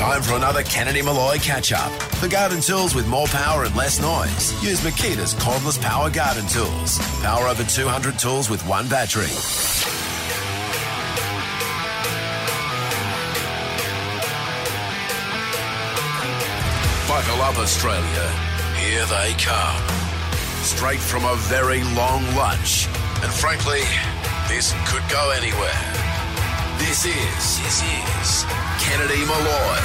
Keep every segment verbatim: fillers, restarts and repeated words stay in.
Time for another Kennedy Malloy catch-up. For garden tools with more power and less noise, use Makita's cordless power garden tools. Power over two hundred tools with one battery. Buckle up, Australia. Here they come. Straight from a very long lunch. And frankly, this could go anywhere. This is, this is Kennedy Malloy.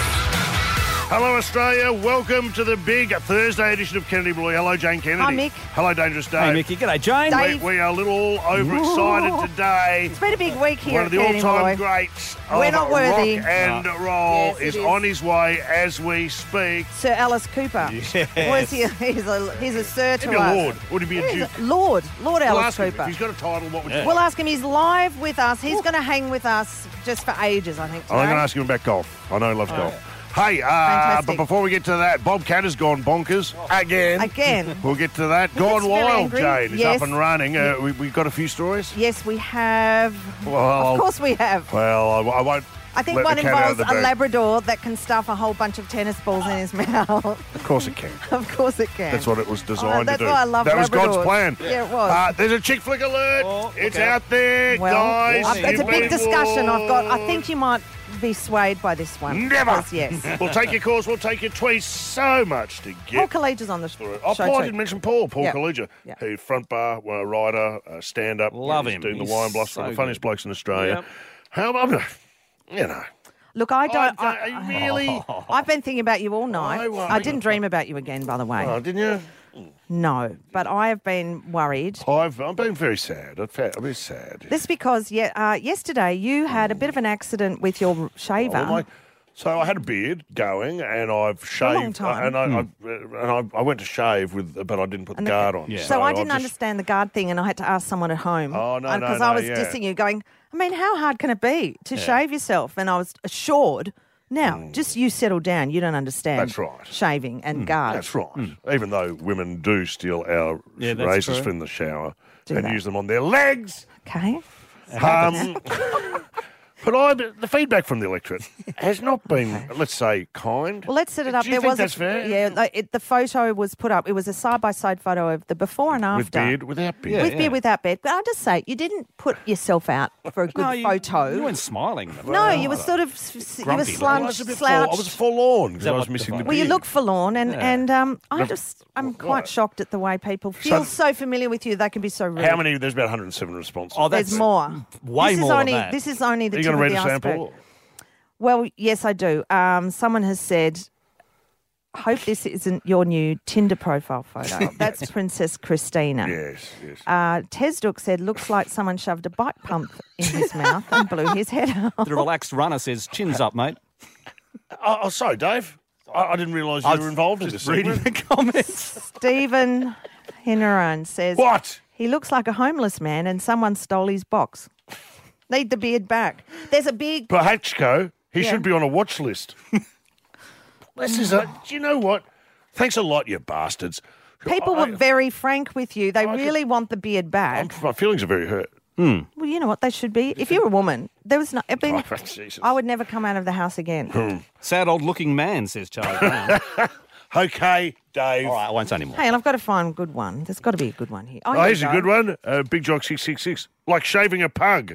Hello, Australia. Welcome to the big Thursday edition of Kennedy Malloy. Hello, Jane Kennedy. Hi, Mick. Hello, Dangerous Dave. Hey, Mickey. G'day, Jane. Dave. We, we are a little overexcited today. It's been a big week here One at of the Kennedy all-time Malloy. greats We're of not worthy. rock and No. roll Yes, it is, is. on his way as we speak. Sir Alice Cooper. Yes. Or is he, he's, a, he's a sir to Maybe a us. lord. Would he be a He's duke? a Lord. Lord We'll Alice ask him. Cooper. If he's got a title, what would you We'll ask him. He's live with us. He's going to hang with us just for ages, I think, today. I'm going to ask him about golf. I know he loves golf. Hey, uh, Fantastic. but before we get to that, Bob Cat has gone bonkers again. Again. We'll get to that. He Gone gets very wild, angry. Jane. It's Yes. up and running. Uh, we, we've got a few stories. Yes, we have. Well, Of course we have. Well, I, I won't. I think let one the cat out of involves the a bag. Labrador that can stuff a whole bunch of tennis balls in his mouth. Of course it can. Of course it can. That's what it was designed Oh, that's to do. why I love that was God's Labradors. plan. Yeah, it was. Uh, there's a chick flick alert. Oh, it's okay. out there, Well, guys. I've- it's a You've big been discussion I've got. I warned. think you might be swayed by this one. Never. Because, yes. We'll take your calls. We'll take your tweets. So much to Paul get. Collegi's on the sh- Oh, show Paul, I too. didn't mention Paul. Paul Yeah. Collegia, Yeah. who front bar, uh, rider, uh, stand up. Love He's him. Doing the He's wine blast, so one of the funniest good. blokes in Australia. Yep. How about, you know. Look, I don't. I, I, I, really? I've been thinking about you all night. I won't. I didn't dream about you again, by the way. Oh, didn't you? No, but I have been worried. I've, I've been very sad. I've, fe- I've been sad. This because yeah, uh, yesterday you had a bit of an accident with your shaver. Oh, my- so I had a beard going, and I've shaved, a long time. and I, I and I, I went to shave with, but I didn't put the And the- guard on. Yeah. So I didn't just- understand the guard thing, and I had to ask someone at home. Oh, no, no, Because no, I was yeah. dissing you, going, I mean, how hard can it be to shave yourself? And I was assured. Now, just you settle down. You don't understand. Mm. That's right. Mm. Shaving and guard. That's right. Even though women do steal our Yeah, that's razors true. from the shower Do and they? use them on their legs. Okay. Um, but I, the feedback from the electorate has not been, let's say, kind. Well, let's set it up. Do you there think was that's a, fair? Yeah, like it, the photo was put up. It was a side-by-side photo of the before and after. With beard, without beard. Yeah. With beard, without beard. But I'll just say, you didn't put yourself out for a good No, you, photo. You weren't smiling. no, you were sort of s- s- you were Grumpy, I slunched, was a bit forlorn. I was slouched. forlorn because that I was what the missing the photo- Well, you beard. look forlorn, and Yeah. and um, I The- just I'm what? quite shocked at the way people feel so, familiar with you. They can be so rude. How many? There's about one hundred seven responses. Oh, that's There's more. way this more is than only, that. This is only the Are you tip going of to the read a iceberg. sample? Well, yes, I do. Um, someone has said, hope this isn't your new Tinder profile photo. That's Princess Christina. Yes, yes. Uh, Tesduk said, looks like someone shoved a bike pump in his mouth and blew his head off. The relaxed runner says, chins up, mate. oh, oh, sorry, Dave. I, I didn't realise you I were was involved in this Just reading segment. the comments. Stephen Hinneran says, What? he looks like a homeless man and someone stole his box. Need the beard back. There's a big... But Hatchko, he Yeah. should be on a watch list. This is a. Do you know what? Thanks a lot, you bastards. People I- were very frank with you. They I really want the beard I'm, back. my feelings are very hurt. Well, you know what they should be. If you're a woman, there was no... I, mean, Oh, Jesus. I would never come out of the house again. Sad old looking man, says Charlie Brown. Okay, Dave. All right, I won't say anymore. Hey, and I've got to find a good one. There's got to be a good one here. Oh, Oh, here here's we a go. good one. Uh, Big Jock six six six. Like shaving a pug.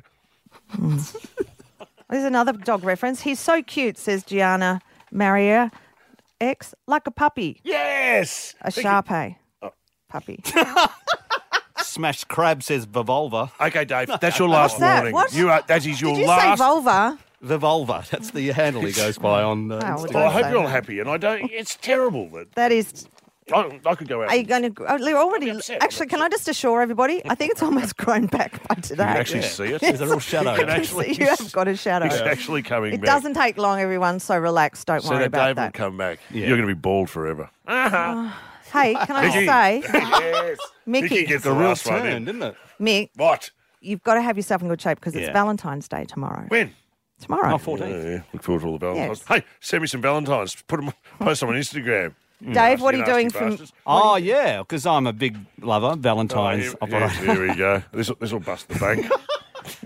There's another dog reference. He's so cute, says Gianna Maria X, like a puppy, Yes. a Thank you. Sharpei Oh. puppy. Smashed Crab says Vivolva. Okay, Dave. That's your last What's that? warning. What? You are. That is your Did you last. say vulva? The Vulva. That's the handle he goes by on uh, Oh, well, Instagram. Oh, I hope say you're all that. happy, and I don't. It's terrible that That is. I, I could go out. Are you going to? Oh, they're already. upset, I'm Actually, can I just assure everybody? I think it's almost grown back by today. You can actually see it. There's a real shadow. You can actually you have got a shadow. It's actually coming It back. doesn't take long, everyone. So relax. Don't So worry that about Dave will that. come back. Yeah. You're going to be bald forever. Hey, can I just Mickey. say, Yes. Mickey, Mickey gets It's a the real last one turn, in. didn't it? Mick, What? you've got to have yourself in good shape because it's Yeah. Valentine's Day tomorrow. When? Tomorrow. Oh, fourteenth. Yeah, yeah. Look forward to all the Valentines. Yes. Hey, send me some Valentines. Put them, post them on Instagram. Dave, what are you Nasty doing from? bastards. Oh, yeah, because I'm a big lover. Oh, Valentine's here, operator. here, here we go. This will, this will bust the bank.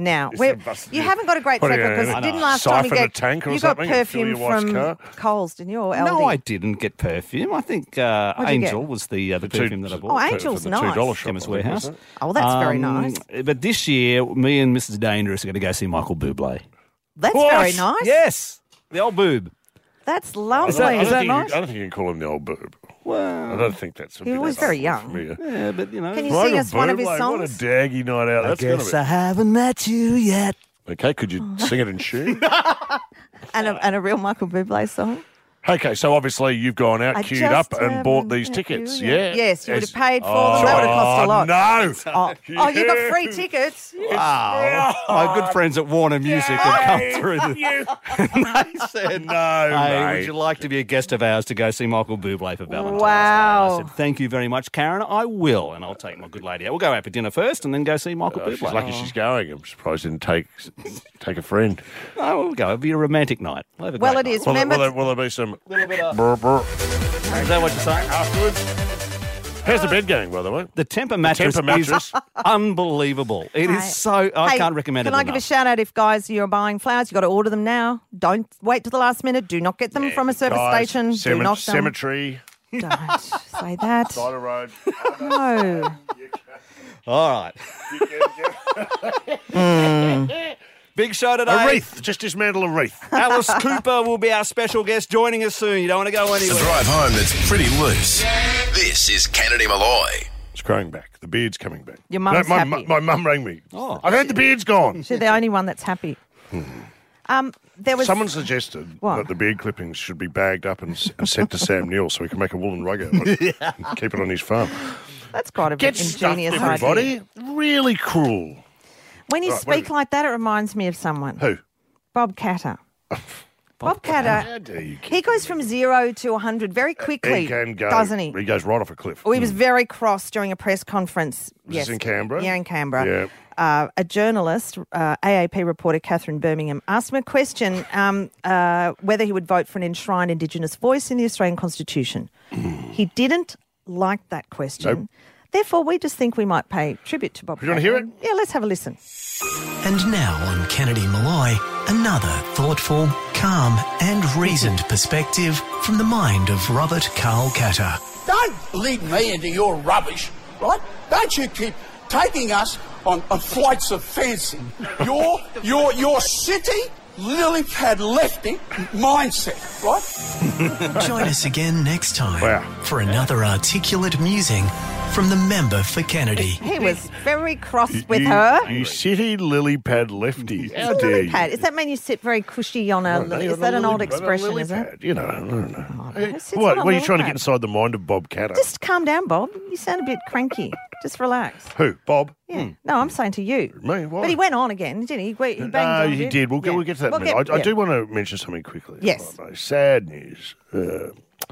now. It's We're, a bus- you haven't got a great What are track you record gonna because do? didn't last time you Siphon a get tank or you got something and fill perfume your wife's from car? Coles, didn't you? Or Aldi? No, I didn't get perfume. I think uh, What'd you get? Angel was the uh, the The two- perfume that I Oh, bought. Angel's For the nice. two dollar shop, Chemist I think, Warehouse. wasn't it? Oh, that's very Um, nice. But this year, me and Missus Dangerous are going to go see Michael Bublé. That's What? very nice. Yes, the old boob. That's I lovely. don't- I don't Is that think you- nice? I don't think you can call him the old boob. I Well, don't think that's a He bit was very for young. me. yeah, but you know. Can you sing us one of his Bublé, songs? What a daggy night out that's going to be. haven't met you yet. Okay, could you sing it in tune? And a, and a real Michael Bublé song. Okay, so obviously you've gone out, I queued just up, and bought haven't these met tickets. you Yeah. yet. Yes, you would As- have paid for them. That would have cost a lot. No. Oh, oh, you got free tickets. Wow. My good friends at Warner Music have come through. The, they said, No, hey, mate. would you like to be a guest of ours to go see Michael Bublé for Valentine's Wow. Day? I said, thank you very much, Karen. I will, and I'll take my good lady out. We'll go out for dinner first and then go see Michael Oh, Bublé. she's lucky she's going. I'm surprised she didn't take take a friend. Oh, we'll go. It'll be a romantic night. We'll have a Well, great it is. Will, there, Remember, will, there, will there be some Little bit of- brr, brr Is that what you're saying? afterwards? How's the bed going, by the way? The Temper mattress, Temper mattress. is unbelievable. It Hey. is so. I Hey, can't recommend Can it I enough. give a shout out if guys you're buying flowers, you've got to order them now. Don't wait till the last minute. Do not get them from a service Guys, station. cement- Do not them. cemetery, Don't say that. side of road. No. All right. Big show today. A wreath. Just dismantle a wreath. Alice Cooper will be our special guest joining us soon. You don't want to go A anywhere. drive home that's pretty loose. This is Kennedy Malloy. It's growing back. The beard's coming back. Your mum's no, my, happy. My, my mum rang me. Oh. I've heard the beard's gone. She's the only one that's happy. Um, there was Someone suggested What? that the beard clippings should be bagged up and, s- and sent to Sam Neill so he can make a woolen rug out of it. And keep it on his farm. that's quite a Get bit stuffed, ingenious everybody. idea. Really cruel. When you Right, what speak is- like that, it reminds me of someone. Who? Bob Catter. Bob Catter. How dare you kid He goes from zero to one hundred very quickly, He can go. doesn't he? He goes right off a cliff. Oh, he was very cross during a press conference. Was yes, this in Canberra? Yeah, in Canberra. Yeah. Uh, a journalist, uh, A A P reporter Catherine Birmingham, asked him a question um, uh, whether he would vote for an enshrined Indigenous voice in the Australian Constitution. he didn't like that question. Nope. Therefore, we just think we might pay tribute to Bob. You wanna hear Catter. Yeah, let's have a listen. And now on Kennedy Malloy, another thoughtful, calm and reasoned perspective from the mind of Robert Carl Catter. Don't lead me into your rubbish, right? Don't you keep taking us on, on flights of fancy. Your, your, your city, lily pad lefty mindset, right? Join us again next time Wow. for another articulate musing from the member for Kennedy. He was very cross with you, her. You city lily pad lefty. How It's a dare lily you? pad. Does that mean you sit very cushy on a? No, is on that a an lily- old on a expression? lily Is it? pad, you know, I don't know. Oh, Hey, who sits what? on a Were you lily trying to pad? get inside the mind of Bob Catter? Just calm down, Bob. You sound a bit cranky. Just relax. Who? Bob? Yeah. No, I'm saying to you. Me? Why? But he went on again, didn't he? He, he banged No, on a he bit. did. We'll, get, Yeah. we'll get to that We'll in a minute. get- I, I yeah. do want to mention something quickly. Yes. Right, sad news. Uh,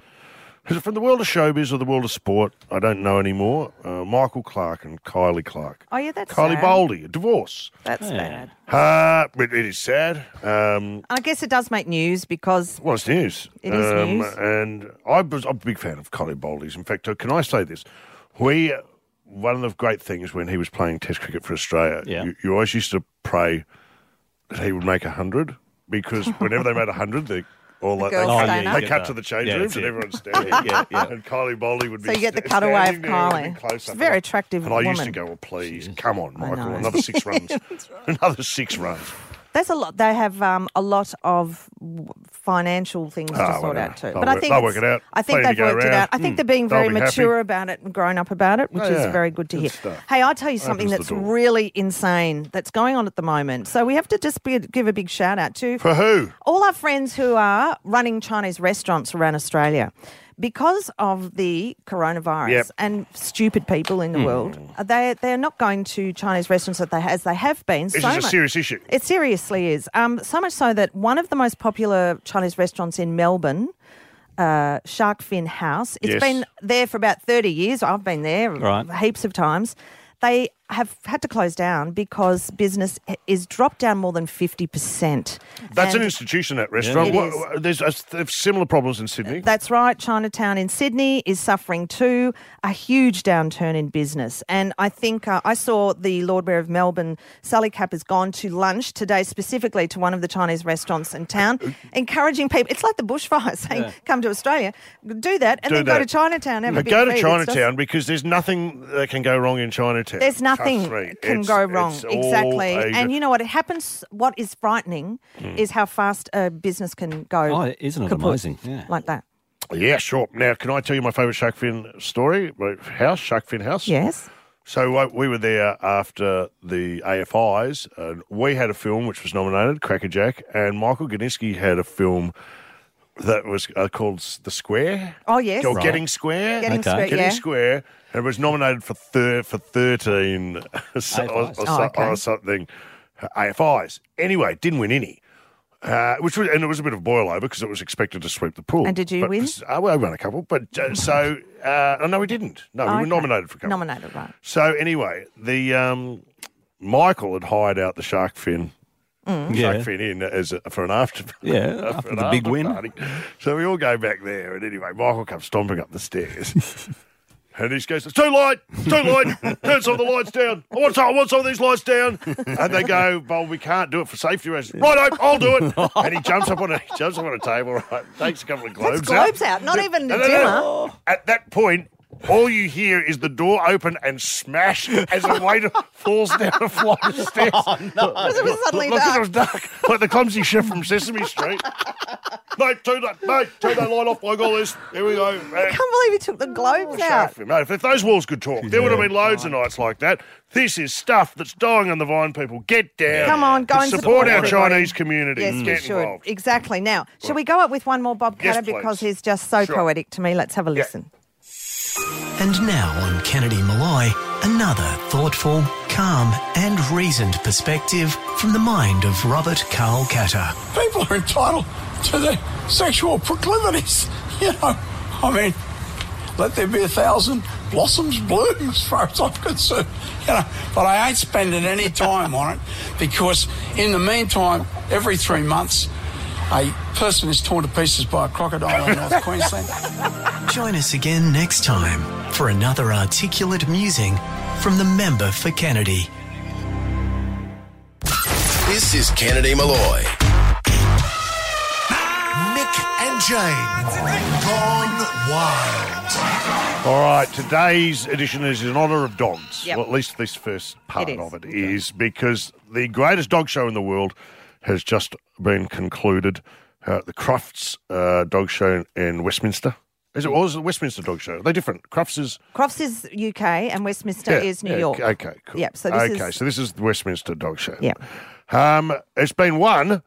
is it from the world of showbiz or the world of sport? I don't know anymore. Uh, Michael Clark and Kylie Clark. Oh, yeah, that's Kylie sad. Boldy, a divorce. That's Yeah. bad. Uh, it, it is sad. Um, I guess it does make news because well, it's news. It is um, news. And I was, I'm a big fan of Kylie Boldy's. In fact, uh, can I say this? We, one of the great things when he was playing Test cricket for Australia, Yeah. you, you always used to pray that he would make a hundred because whenever they made a hundred, they all The like, girls they, Oh, cut, yeah, stand you up. they get cut that. to the change Yeah, rooms that's and it. everyone's standing. Yeah, yeah. And Kylie Boldy would be So you get the sta- cutaway standing of there with a Kylie. big close-up She's a very of her. attractive And I used to woman. go, well, please, come on, I Michael, know. another six runs. Another six runs. there's a lot. They have um, a lot of w- financial things to Ah, sort whatever. out too. They'll but I work- think they'll it's- work it out. I think Plenty they've to go worked it around. out. I think Mm. they're being They'll very be mature happy. about it and grown up about it, which Oh, is yeah. very good to Good hear. stuff. Hey, I'll tell you something Opens the that's door. really insane that's going on at the moment. So we have to just be, give a big shout out to For who? all our friends who are running Chinese restaurants around Australia. Because of the coronavirus Yep. and stupid people in the world, they they're not going to Chinese restaurants that they as they have been. This so is a much. serious issue. It seriously is. Um, so much so that one of the most popular Chinese restaurants in Melbourne, uh, Shark Fin House, it's Yes. been there for about thirty years. I've been there Right. heaps of times. They have had to close down because business is dropped down more than fifty percent. That's And an institution, that restaurant. It What- is. what- There's a, there's similar problems in Sydney. That's right. Chinatown in Sydney is suffering too, a huge downturn in business. And I think uh, I saw the Lord Mayor of Melbourne, Sally Cap, has gone to lunch today specifically to one of the Chinese restaurants in town, encouraging people. It's like the bushfires saying, Yeah. come to Australia, do that, and Do then go that. to Chinatown. Have a But big go to feed. It's just- Chinatown because there's nothing that can go wrong in Chinatown. There's nothing Trust me. can It's- go wrong. it's all Exactly. Asian. And you know what? It happens. What is frightening is how fast a business can go. Oh, isn't it kaput, amazing? Yeah. Like that. Yeah, sure. Now, can I tell you my favourite shark fin story? My house, shark fin house. Yes. So uh, we were there after the A F Is, and we had a film which was nominated, Crackerjack, and Michael Goniski had a film that was uh, called The Square. Oh, yes. Or Right. Getting Square. Getting Okay. Square, Getting yeah. Square, and it was nominated for thir- for thirteen so- or, A F Is. or, Oh, so- okay. or something A F Is. Anyway, didn't win any. Uh, which was, and it was a bit of boil over because it was expected to sweep the pool. And did you But win? for- uh, well, I won a couple, but uh, so uh, oh, no, we didn't. No, we Oh, were okay. nominated for a couple. Nominated, right. So anyway, the um, Michael had hired out the shark fin, Mm. Yeah. shark fin in as a, for an after, Yeah, for after an the big after win. party. So we all go back there, and anyway, Michael comes stomping up the stairs. And he goes, it's too light, it's too light, turn some of the lights down. I want some, I want some of these lights down. And they go, well, we can't do it for safety reasons. Righto, I'll do it. And he jumps up on a, he jumps up on a table, right, takes a couple of globes That's globes out, not even the dimmer. At that point, all you hear is the door open and smash as a waiter falls down a flight of stairs. Because it was suddenly Look, dark. it was dark. Like the clumsy chef from Sesame Street. Mate, turn that, mate, turn that light off like all this. Here we go. I can't believe he took the globes out. Mate, if those walls could talk, there would have been loads of nights like that. This is stuff that's dying on the vine, people. Get down. Come on, go and support support our everybody. Chinese community. Yes, we Get should. involved. Exactly. Now, shall we go up with one more Bob Yes, Catter please. because he's just so Sure. poetic to me? Let's have a listen. And now on Kennedy Malloy, another thoughtful, calm and reasoned perspective from the mind of Robert Carl Catter. People are entitled to their sexual proclivities. You know, I mean, let there be a thousand blossoms bloom as far as I'm concerned. You know, but I ain't spending any time on it because in the meantime, every three months, a person is torn to pieces by a crocodile in North Queensland. Join us again next time for another articulate musing from the member for Kennedy. This is Kennedy Malloy. Nick and Jane, gone wild. All right, today's edition is in honour of dogs. Yep. Well, at least this first part It is. of it is because the greatest dog show in the world has just been concluded. Uh, the Crufts uh, Dog Show in Westminster. Is it, or is it the Westminster Dog Show? Are they different? Crufts is... Crofts is U K and Westminster Yeah, is New yeah, York. Okay, cool. Yep, so this okay, is- so this is the Westminster Dog Show. Yep. Um, it's been won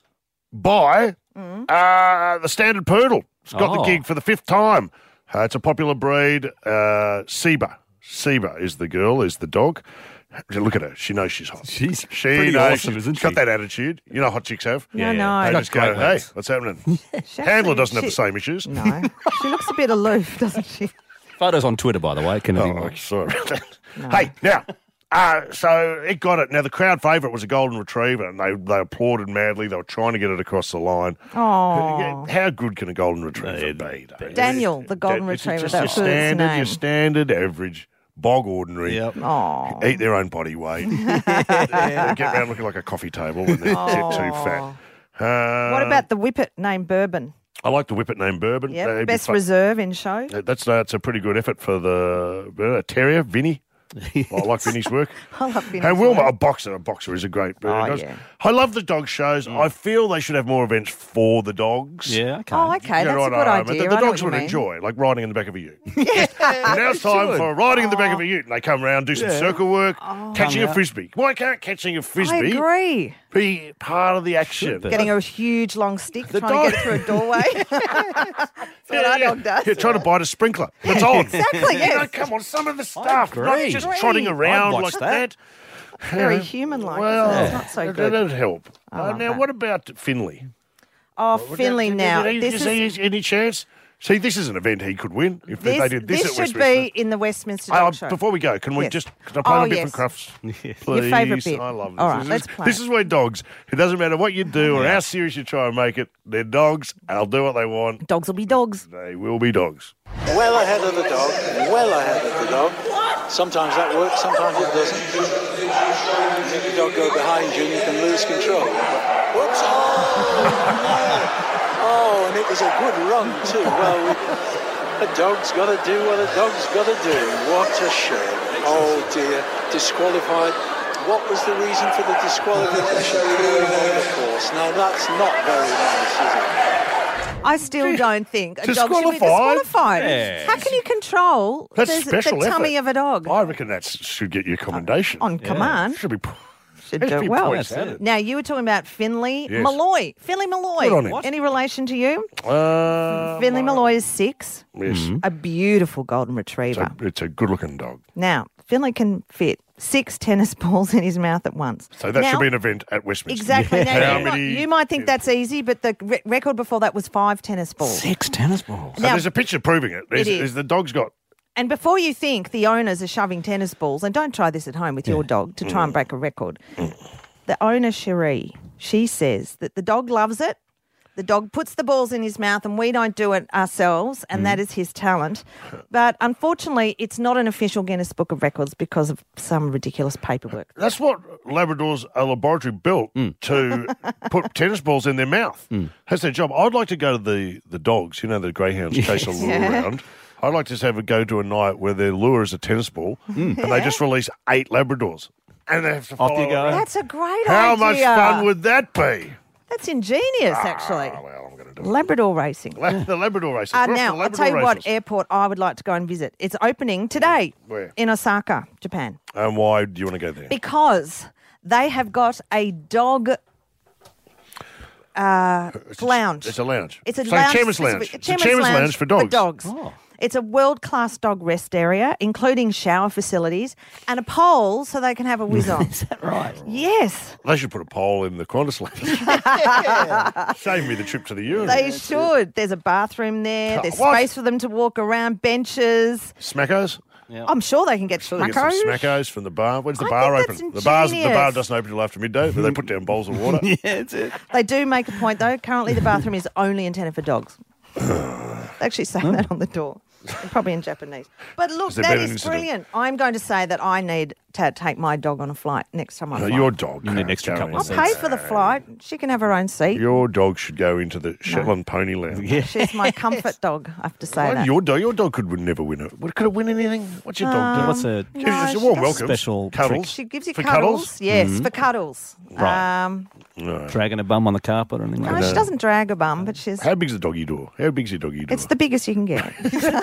by uh, the Standard Poodle. It's got the Oh. gig for the fifth time. Uh, it's a popular breed. Uh, Seba. Seba is the girl, is the dog. Look at her. She knows she's hot. She's she pretty knows awesome, she's isn't got she? that attitude. You know hot chicks have. No, Yeah, no. They got just go, great hey, legs. what's happening? She Handler actually- doesn't have she- the same issues. No. She looks a bit aloof, doesn't she? Photos on Twitter, by the way. Kennedy Oh, Malloy. sorry about that. Hey, now, uh, so it got it. Now, the crowd favourite was a golden retriever, and they, they applauded madly. They were trying to get it across the line. Oh. How good can a golden retriever be? Dave? Daniel, the golden It's retriever. just That your was his standard, name. your standard average, bog ordinary. Yep. Oh. Eat their own body weight. Get around looking like a coffee table when they get too fat. Uh, What about the whippet named Bourbon? I like the whippet named Bourbon. Yep. That'd be Best fun. reserve in show. Uh, That's that's a pretty good effort for the uh, terrier, Vinny. I like Vinny's work. I love Vinny's And Wilma, work. a boxer. A boxer is a great bird. Oh, Does- yeah. I love the dog shows. I feel they should have more events for the dogs. Yeah, okay. Oh, okay. You That's know a good what I mean? idea. The, I the know dogs what would you mean. enjoy, like riding in the back of a ute. now it's time for riding in the back of a ute. And they come around, do some circle work, catching Come a out. frisbee. Why can't catching a I frisbee agree. be part of the action? be. Getting a huge long stick, The trying dog- to get it through a doorway. That's what our dog does. Yeah, trying to bite a sprinkler. That's on. Exactly, You know, yes. come on, some of the stuff. Not agree. just Agree. trotting around I'd watch like that. that. Very human-like. Well, isn't it? It's not so that- good. that'd help. Uh, love now, that. what about Finley? Oh, Finley now. Did, This did, is did, any chance? See, this is an event he could win if This, they did this, this at should Westminster. be in the Westminster Uh, Dog Show. before we go, can we Yes. just can I play Oh, on different yes. crafts? Your Please. favourite bit. I love this. All right, this let's is, play. This is where dogs, it doesn't matter what you do or how serious you try and make it, they're dogs and they'll do what they want. Dogs will be dogs. They will be dogs. Well ahead of the dog, well ahead of the dog. Sometimes that works, sometimes it doesn't. You let the dog go behind you and you can lose control. Whoops! Oh, oh and it was a good run too. Well, we, a dog's got to do what a dog's got to do. What a shame. Oh dear, disqualified. What was the reason for the disqualification? Going on the course. Now that's not very nice, is it? I still don't think a dog should be Disqualified? disqualified. Yeah. How can you control That's the, special the tummy effort. of a dog I reckon that should get you a commendation. on command? Should be, Should should do be well. points added. Now, you were talking about Finley Yes. Malloy. Finley Malloy. Good on him. What? Any relation to you? Uh, Finley Malloy is six. Yes. A beautiful golden It's retriever. a, it's a good-looking dog. Now, Finley can fit six tennis balls in his mouth at once. So that now, should be an event at Westminster. Exactly. Now, How you, might, many- you might think that's easy, but the re- record before that was five tennis balls. Six tennis balls. So Now- there's a picture proving it. There's, is. there's the dog's got And before you think the owners are shoving tennis balls, and don't try this at home with your dog to try and break a record, the owner, Cherie, she says that the dog loves it. The dog puts the balls in his mouth and we don't do it ourselves, and that is his talent. But unfortunately, it's not an official Guinness Book of Records because of some ridiculous paperwork. That's what Labradors a laboratory built to put tennis balls in their mouth. That's their job. I'd like to go to the, the dogs, you know, the greyhounds chase a lure Yeah. around. I'd like to just have a go to a night where their lure is a tennis ball and they just release eight Labradors. And they have to Off follow you go. around. That's a great How idea. much fun would that be? That's ingenious, actually. Ah, well, I'm going to do it. Labrador racing. La- the Labrador races. Uh, We're off now, the I'll Labrador tell you what races. airport I would like to go and visit. It's opening today Where? in Osaka, Japan, And why do you want to go there? because they have got a dog uh, lounge. It's a lounge. It's a So lounge. chairman's specific- lounge. It's a chairman's lounge for dogs. For It's a world-class dog rest area, including shower facilities and a pole so they can have a whiz on. Is that right? Yes, They should put a pole in the Qantas lounge. Save me the trip to the urinal. they should. There's a bathroom there. There's What? space for them to walk around, benches. Smackos? I'm sure they can get They get some schmackos. smackos from the bar. When's the I bar think open? that's The bar's the bar ingenious. doesn't open till after midday, but they put down bowls of water. Yeah, that's it. They do make a point, though. Currently, the bathroom is only intended for dogs. They actually say that on the door. And probably in Japanese. But look, Has there that been an is incident? brilliant. I'm going to say that I need to take my dog on a flight next time I No, fly. your dog. You need an can't extra go couple in of I'll there. pay for the flight. She can have her own seat. Your dog should go into the Shetland Pony Lounge. Yeah. She's my comfort dog, I have to say Why that. your dog, your dog could would never win it. What, could it win anything? What's your dog do? What's a Gives no, you she a warm does- welcome. Special cuddles. She gives you for cuddles. Yes, Mm-hmm. for cuddles. Right. Um, No. dragging a bum on the carpet or anything no, like she that? doesn't drag a bum, but she's. How big's the doggy door? How big's your doggy door? It's the biggest you can get.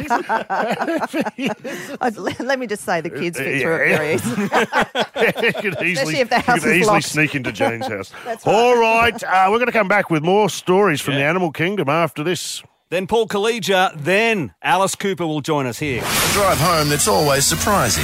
I'd- let let me just say, the kids fit through it very easily. you could easily, if the you house could is easily locked. sneak into Jane's house. That's right. All right, uh, we're going to come back with more stories from the animal kingdom after this. Then Paul Collegia, then Alice Cooper will join us here. A drive home that's always surprising.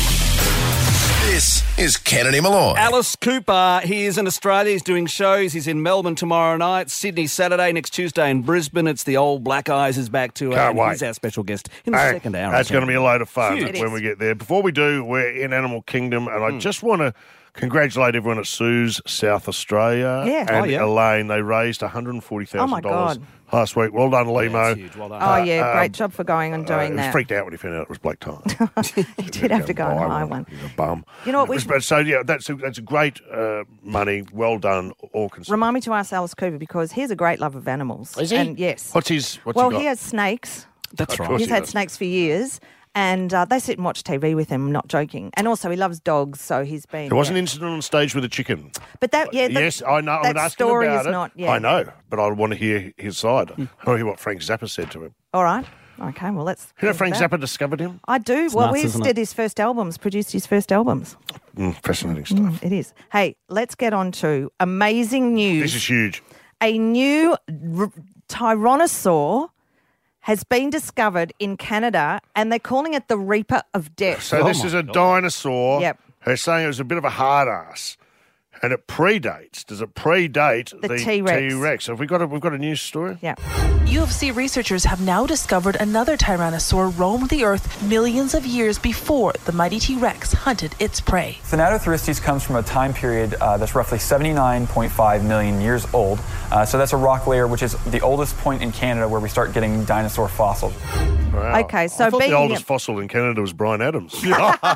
This is Kennedy Malloy. Alice Cooper, he is in Australia. He's doing shows. He's in Melbourne tomorrow night, Sydney Saturday, next Tuesday in Brisbane. It's the old Black Eyes is back to Can't and wait. He's our special guest in the Hey, second hour. That's going to be a load of fun Huge. when we get there. Before we do, we're in Animal Kingdom, and Hmm. I just want to congratulate everyone at Sue's South Australia Yeah. and Oh, yeah. Elaine. They raised one hundred forty thousand dollars Oh, my God. last week. Well done, That's Limo. huge. Well done. Oh, yeah, um, great job for going and Uh, doing he was that. freaked out when he found out it was black tie. He did have to go and buy one. He's a bum. You know what, we- But so yeah, that's a, that's a great uh, money. Well done, all concerned. Remind me to ask Alice Cooper because he has a great love of animals. Is he? And yes. What's his? What's well, he got? he has snakes. That's Of right. course He's he had does. snakes for years. And uh, they sit and watch T V with him, not joking. And also, he loves dogs, so he's been. There was an yeah. incident on stage with a chicken. But that, yeah, that, yes, I know. I'm that going to ask him story about is it. not. Yeah. I know, but I want to hear his side. Hmm. I want to hear what Frank Zappa said to him. All right. Okay. Well, let's. You know, think Frank about Zappa it. discovered him. I do. well, nuts, we isn't did it? his first albums, produced his first albums. Mm, fascinating stuff. It is. Hey, let's get on to amazing news. This is huge. A new r- tyrannosaur has been discovered in Canada, and they're calling it the Reaper of Death. So this is a dinosaur. Yep. They're saying it was a bit of a hard ass. And it predates. Does it predate The the, T-Rex. T-Rex? Have we got a, we've got a news story? Yeah. U F C researchers have now discovered another tyrannosaur roamed the earth millions of years before the mighty T-Rex hunted its prey. Thanatothrustes comes from a time period uh, that's roughly seventy-nine point five million years old. Uh, so that's a rock layer which is the oldest point in Canada where we start getting dinosaur fossils. Wow. Okay, so I thought being the oldest a- fossil in Canada was Bryan Adams. I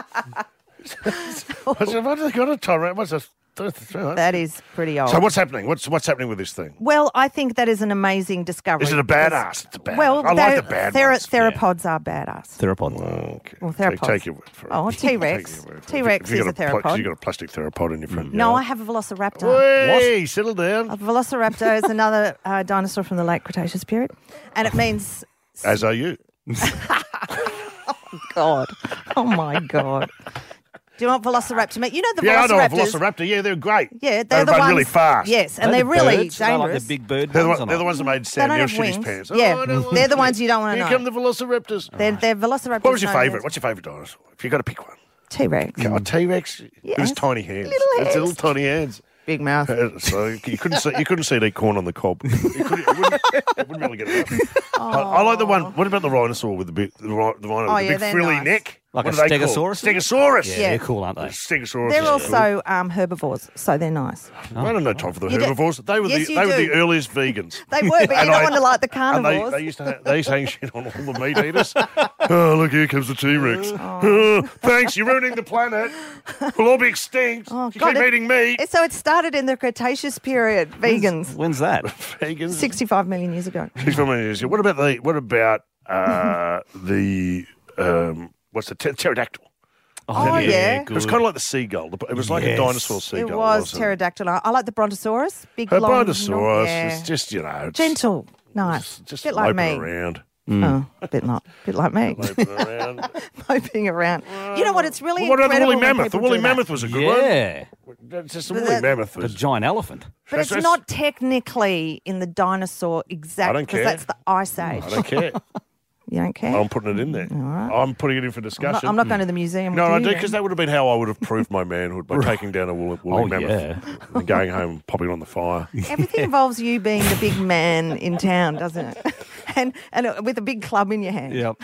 said, what have they got a Tyrannosaurus? What's a That is pretty old. So what's happening? What's what's happening with this thing? Well, I think that is an amazing discovery. Is it a because- badass? It's a badass. Well, I like they- the bad thero- ones. theropods are badass. Theropod. Okay. Well, Take, theropods. take your word for it. Oh, T-Rex. Take your word for it. T-Rex If you is got a pla- theropod. You got a plastic theropod in your front No, yard. I have a velociraptor. Hey, settle down. A velociraptor is another uh, dinosaur from the late Cretaceous period, and it means As are you. God. Oh my God. Do you want velociraptor meat? You know the Yeah, I know a velociraptors. velociraptor. Yeah, they're great. Yeah, they they're the run ones really fast. Yes, and They're they're, the really birds. They're dangerous. like the big bird They're the, ones, one- or they're the not? ones that made They Sam don't have Neill shit his wings. pants. Yeah, Oh, I don't want they're the to. ones you don't want to Here know. come the velociraptors. They're, they're velociraptors. What was your known favourite? as What's your favourite dinosaur? If you got to pick one. T-Rex. A T-Rex. It was Yes. tiny hands. Little It's hands. little tiny hands. Big mouth. Uh, So you couldn't see, you couldn't see it eat corn on the cob. You, couldn't, you, wouldn't, you wouldn't be able to get it up. I, I like the one. What about the rhinosaur with the big, the, rhi- the rhino Oh, with the yeah, big they're frilly nice. neck? Like What a are they called? Stegosaurus? Stegosaurus. Yeah, Yeah. they're cool, aren't they? Stegosaurus. They're is also um, herbivores, so they're nice. cool. I don't know time for the You do- herbivores. They were Yes, the you they were do. the earliest vegans. They were, but you And don't I- want to like the And they, carnivores. they used to have, they used to hang shit on all the meat eaters. Oh, look, here comes the T-Rex. Oh, thanks, you're ruining the planet. We'll all be extinct. Oh, if you God, keep it- eating meat. So it started in the Cretaceous period, vegans, When's that? Vegans. sixty-five million years ago. Six million years ago. What about the what about uh, the um, what's the pter- pterodactyl? Oh, yeah. It was kind of like the seagull. The- It was like a Yes. dinosaur seagull. It was wasn't pterodactyl. I like the brontosaurus. Big, A long, brontosaurus. yeah. It's just you know, it's Gentle, nice. just bit like moping me. around, Oh, a bit not, bit like me, moping around. moping around. You know what? It's really Well, what about the incredible woolly when mammoth? The people woolly do that. mammoth was a good one. Yeah. That's just the But woolly that- mammoth The was. giant elephant. But it's That's- not technically in the dinosaur exact I don't because care. that's the ice age. I don't care. You don't care? I'm putting it in there. I'm putting it in for I'm, not, discussion. I'm not going to the museum. No, I with do you because then. that would have been how I would have proved my manhood by taking down a woolly, woolly Oh, mammoth yeah. and going home and popping it on the fire. Everything involves you being the big man in town, doesn't it? And and uh, with a big club in your hand. Yep.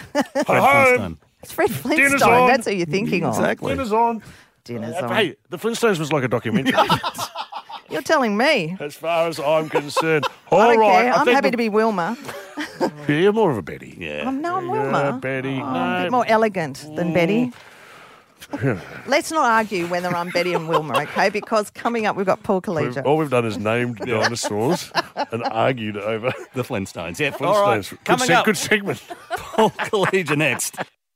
Home. It's Fred Dinner's Flintstone. on. That's who you're thinking of. Exactly. Dinner's on. Dinner's Uh, on. Hey, the Flintstones was like a documentary. You're telling me. as far as I'm concerned. I All don't right, care. I I'm think happy the- to be Wilma. Yeah, you're more of a Betty. Yeah. I'm no, I'm Yeah, Wilma. Betty. Oh, no. a bit more elegant than Betty. Let's not argue whether I'm Betty and Wilma, okay? Because coming up, we've got Paul We've- Collegia. all we've done is named dinosaurs and argued over The Flintstones. Yeah. Flintstones. All right. Good, Coming se- up. good segment. Paul Collegia next.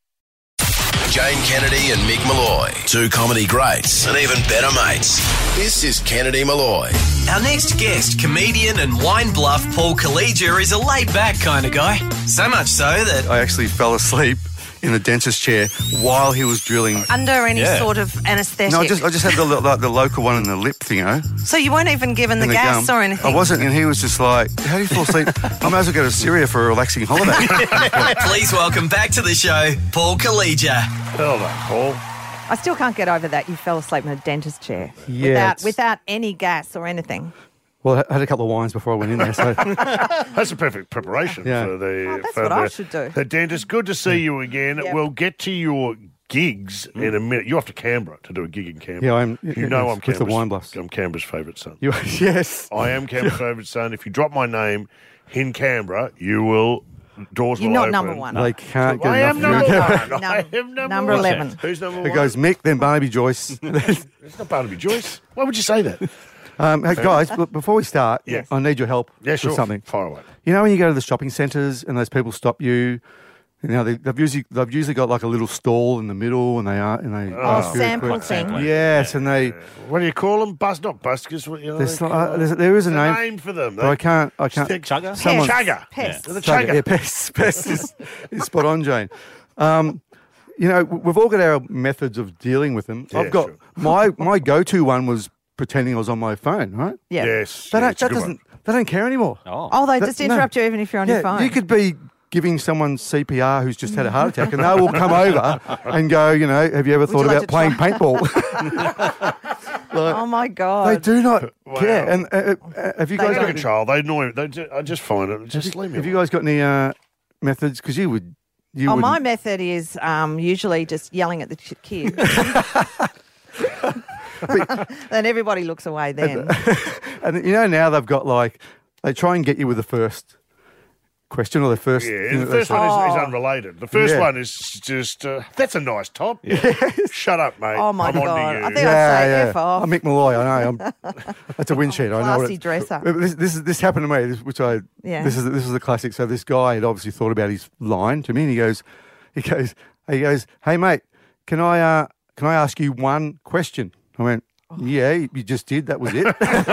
Jane Kennedy and Mick Malloy. Two comedy greats and even better mates. This is Kennedy Malloy. Our next guest, comedian and wine bluff Paul Collegia, is a laid-back kind of guy. So much so that I actually fell asleep in the dentist chair while he was drilling. Under any Yeah. sort of anaesthetic. No, I just I just had the like the local one in the lip thing, you know, so you weren't even given the in the gas gum. or anything? I wasn't, and he was just like, "How do you fall asleep?" I might as well go to Syria for a relaxing holiday. please welcome back to the show, Paul Collegia. Well done, Paul. I still can't get over that you fell asleep in a dentist chair Yeah, without it's- without any gas or anything. Well, I had a couple of wines before I went in there, so That's a perfect preparation Yeah. for the. Oh, that's for what the, I should do. The dentist. Good to see you again. Yep. We'll get to your gigs in a minute. You're off to Canberra to do a gig in Canberra. Yeah, I'm- You know I'm with the Canberra's, Wine Bluffs. I'm Canberra's favourite son. you, yes, I am Canberra's favourite son. If you drop my name in Canberra, you will. Doors You're will not open. number one. they can't get I am enough. number of you. one. I am number, Number one. eleven. Who's number It one? goes Mick, then Barnaby Joyce. It's not Barnaby Joyce. Why would you say that? um, hey guys, look, before we start, Yeah. I need your help Yeah, sure. with something. Fire away. You know when you go to the shopping centres and those people stop you, you know they, they've usually they've usually got like a little stall in the middle, and they are and they Oh, ask you a sample quick- thing. Yes, and they What do you call them? Bus, not buskers. What, you know, there's, they uh, call- there's, there is a There's name, for them. but I can't I can't. Stick- Chugger? Someone- Chugger. Pests. The Chugger. chugger. Yeah, pest, pest is, is spot on, Jane. Um, you know, w- we've all got our methods of dealing with them. Yeah, I've got sure. my my go-to one was pretending I was on my phone, right? Yeah. Yes. They yeah, don't, it's a that good doesn't one. they don't care anymore. Oh. Oh, they That- just no. interrupt you even if you're on your Yeah, phone. you could be giving someone C P R who's just had a heart attack, and they will come over and go, you know, have you ever thought you like about to playing try- paintball? Oh my God. They do not Wow. care. And uh, uh, have you They guys Like got, a child, they annoy me. They just, I just find it. Just leave me. have you guys got any uh, methods? Because you would. You Oh, would my method is um, usually just yelling at the ch- kids. Then everybody looks away then. And you know now they've got like they try and get you with the first question or the first. Yeah, thing the that they first say. one is, is Oh. unrelated. The first Yeah. one is just, uh, that's a nice top. Shut up, mate. Oh, my I'm on to God. you. I think I'd say F off. I'm Mick Malloy. I know. I'm, that's a windsheet. I know. Classy what it- dresser. But This, this is this happened to me, this- which I. Yeah. This is this is the classic. So this guy had obviously thought about his line to me, and he goes, he goes, he goes, hey mate, can I uh, can I ask you one question? I went, yeah, you just did. That was it.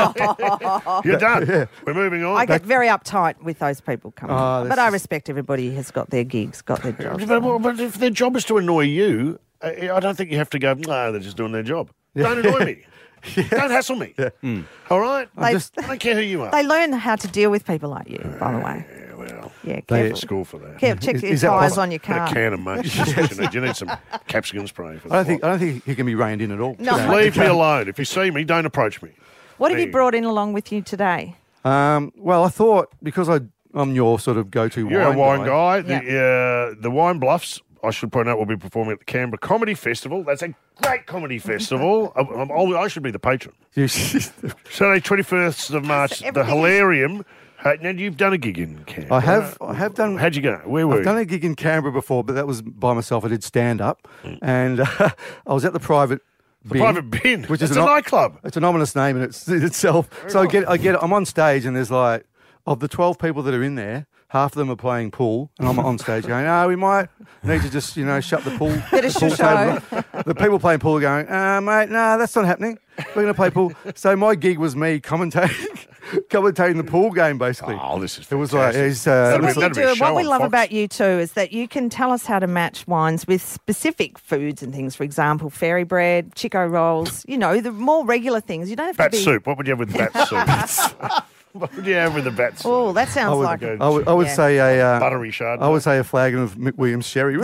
You're done. Yeah. We're moving on. I get very uptight with those people coming. Oh, in. that's But I just- respect everybody has got their gigs, got their jobs. But, well, but if their job is to annoy you, I I don't think you have to go, no, they're just doing their job. Don't annoy me. Don't hassle me. All right? They- just- I don't care who you are. They learn how to deal with people like you, by the way. Yeah, well, Yeah, They- careful. school for that. Care- check Is- your is that tyres possible? on your Got car. a can of much. That's what you need. You need some capsicum spray. For the I don't think I pot. don't think he can be reined in at all. No. today. Leave me alone. If you see me, don't approach me. What have you There. brought in along with you today? Um, well, I thought because I I'm your sort of go-to You're wine a wine guy. guy. The, uh, the Wine Bluffs, I should point out, will be performing at the Canberra Comedy Festival. That's a great comedy festival. I, I'm, I'll- I should be the patron. You- Saturday, twenty-first of March, the Everything is- Hilarium. Hey, now, you've done a gig in Canberra. I have I have done. How'd you go? Where were I've you? done a gig in Canberra before, but that was by myself. I did stand up, and uh, I was at the private. The Private Bin. which It's is a an, nightclub. It's an ominous name in, its, in itself. So I get, I get, I'm on stage, and there's like, of the twelve people that are in there, half of them are playing pool, and I'm on stage going, "Oh, we might need to just, you know, shut the pool." Bit of pool show. table." The people playing pool are going, uh, "Mate, no, that's not happening. We're going to play pool." So my gig was me commentating, commentating the pool game, basically. Oh, this is It was like, fantastic. it's, uh, That'd So be- what you that'd be a do, show what we on love Fox. about you too is that you can tell us how to match wines with specific foods and things. For example, fairy bread, Chico rolls. You know, the more regular things. You don't have Bat to be. soup. What would you have with bat soup? What would you have with the bat soup? Oh, that sounds I would, like good. I would, I would Yeah. say a uh, Buttery Chardonnay. I would say a flagon of McWilliams sherry.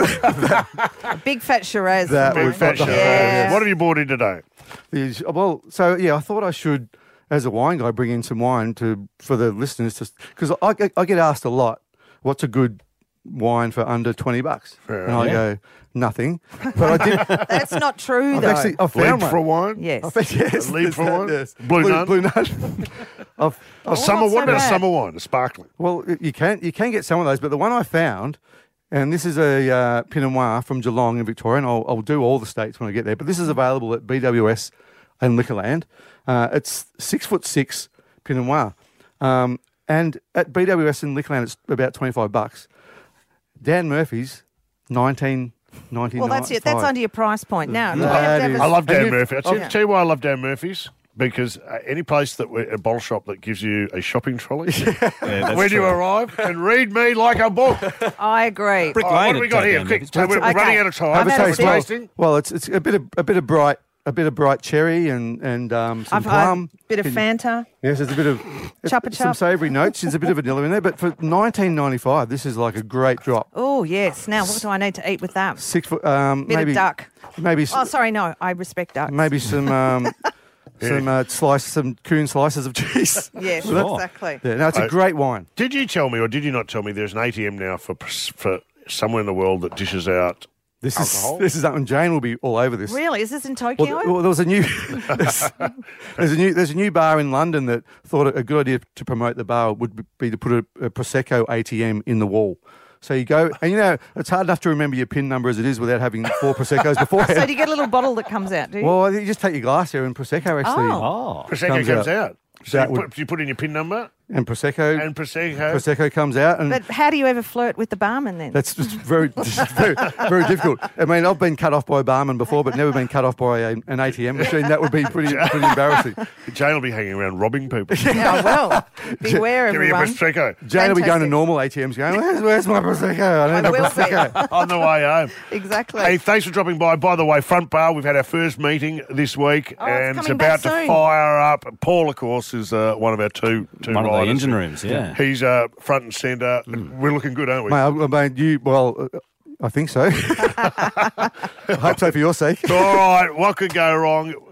a big fat Shiraz. That for would mine. Big fat Yeah. show. Yeah. What have you bought in today? Is- well, so yeah, I thought I should, as a wine guy, bring in some wine to for the listeners, because I, get- I get asked a lot, what's a good wine for under twenty bucks? And I go, nothing. But I did. That's not true, I've though. actually I Lead found for one. wine? yes. I bet, yes, A lead there's for that, wine? yes. Blue Nun? Blue Nun. I've, A summer not so What about a bad. summer wine? A sparkling. Well, you can you can get some of those, but the one I found, and this is a uh, Pinot Noir from Geelong in Victoria, and I'll, I'll do all the states when I get there. But this is available at B W S and Liquorland. Uh, it's six foot six Pinot Noir, um, and at B W S and Liquorland it's about twenty five bucks. Dan Murphy's nineteen ninety nine. Well, that's it. That's under your price point now. Do we That have to have is- a- I love Dan And you- Murphy. I'll tell, Yeah. tell you why I love Dan Murphy's. Because uh, any place that we, a bottle shop that gives you a shopping trolley when you arrive can read me like a book. I agree. Brick All right, what Lane have we at got Jack here? Daniels. Quick, so we're, we're Okay. running out of time. I've had We're a sip. tasting. Well, it's it's a bit of a bit of bright a bit of bright cherry and and um, some I've had plum. a bit of Fanta. Yes, there's a bit of Chuppa some chup. savoury notes. There's a bit of vanilla in there, but for nineteen ninety-five, this is like a great drop. Oh, yes. Now, what do I need to eat with that? Six foot, um, Bit maybe of duck. maybe s- Oh, sorry, no. I respect duck. maybe some um, some uh, slice some coon slices of cheese. Yes, Well, exactly. Yeah, no, it's a Right. great wine. Did you tell me, or did you not tell me, there's an A T M now for for somewhere in the world that dishes out This alcohol? is this is something Jane will be all over this. Really? Is this in Tokyo? Well, well, there was a new there's, there's a new there's a new bar in London that thought a good idea to promote the bar would be to put a, a prosecco A T M in the wall. So you go, and you know it's hard enough to remember your pin number as it is without having four proseccos beforehand. so do you get a little bottle that comes out, do you? Well, you just take your glass here and prosecco actually, Oh. Prosecco Comes comes, out. out. So That you, would- put, you put in your pin number and prosecco and Prosecco. prosecco comes out, and but how do you ever flirt with the barman then? that's just very, just very, very difficult. I mean, I've been cut off by a barman before, but never been cut off by a, an A T M machine. That would be pretty, pretty embarrassing. Jane will be hanging around robbing people. Yeah, well, beware, Give me a everyone. Prosecco. Jane will be going to Fantastic. normal A T Ms, going, "Where's, where's my prosecco? I I need a will be. prosecco." On the way home. Exactly. Hey, thanks for dropping by. By the way, Front Bar, we've had our first meeting this week, Oh, it's and it's coming back about to soon. fire up. Paul, of course, is uh, one of our two two One of the riders. engine rooms, yeah. He's uh, front and centre. We're looking good, aren't we? Mate, I, I mean, you, well, uh, I think so. I hope so for your sake. All right, what could go wrong?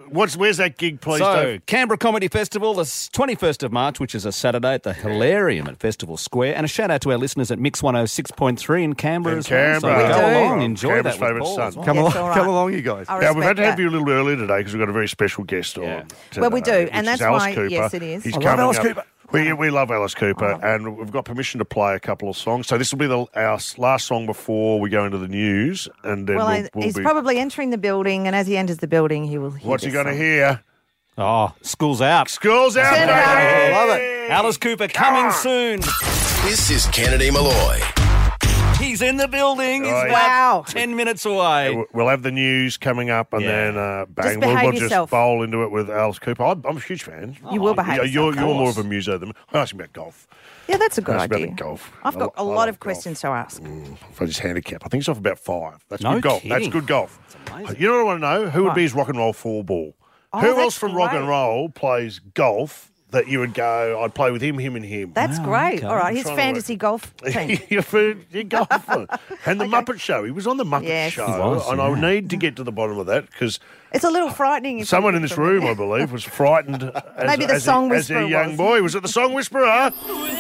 what's where's that gig, please, So, Dave? Canberra Comedy Festival, the twenty-first of March, which is a Saturday at the Hilarium at Festival Square. And a shout out to our listeners at Mix one oh six point three in Canberra In as well. So Canberra. go We do. along, enjoy Canberra's that with favourite Paul son. as well. Come Yes, along, all come right. along, you guys. I Now, we've had to respect have that. you a little early today because we've got a very special guest on. Yeah. Today, Well, we do, which and is that's Alice why- Cooper. yes, it is. He's I love coming Alice up. Cooper. We, we love Alice Cooper, and we've got permission to play a couple of songs. So this will be the, our last song before we go into the news, and then Well, we'll, I- we'll he's be. probably entering the building, and as he enters the building, he will hear What's he this going to song. hear? Oh, school's out. School's out, Turn baby! it on. Love it. Alice Cooper coming soon. This is Kennedy Malloy. He's in the building. He's Right. Wow. about ten minutes away. We'll have the news coming up, and Yeah. then uh, bang, Just we'll, behave we'll just yourself. bowl into it with Alice Cooper. I'm, I'm a huge fan. You will behave Yeah, you're, yourself. you're more of a muso than me. I asked him about golf. Yeah, that's a good Ask about idea. the golf. I've I got lo- a I lot love of golf. questions to ask. For his handicap. I think he's off about five. That's No good golf. That's kidding. good golf. amazing. You know what I want to know? Who would What? be his rock and roll four ball? Oh, Who that's else from rock and great. roll plays golf that you would go, I'd play with him, him, and him? That's great. All right, his trying to fantasy golf team. You're for your golfer. And the Muppet Show. He was on the Muppet Yes. Show. He was, and I need to get to the bottom of that because It's a little frightening. if someone you in this from room, there. I believe, was frightened as, Maybe the as, song a, as a whisperer young was. boy. Was it the song whisperer?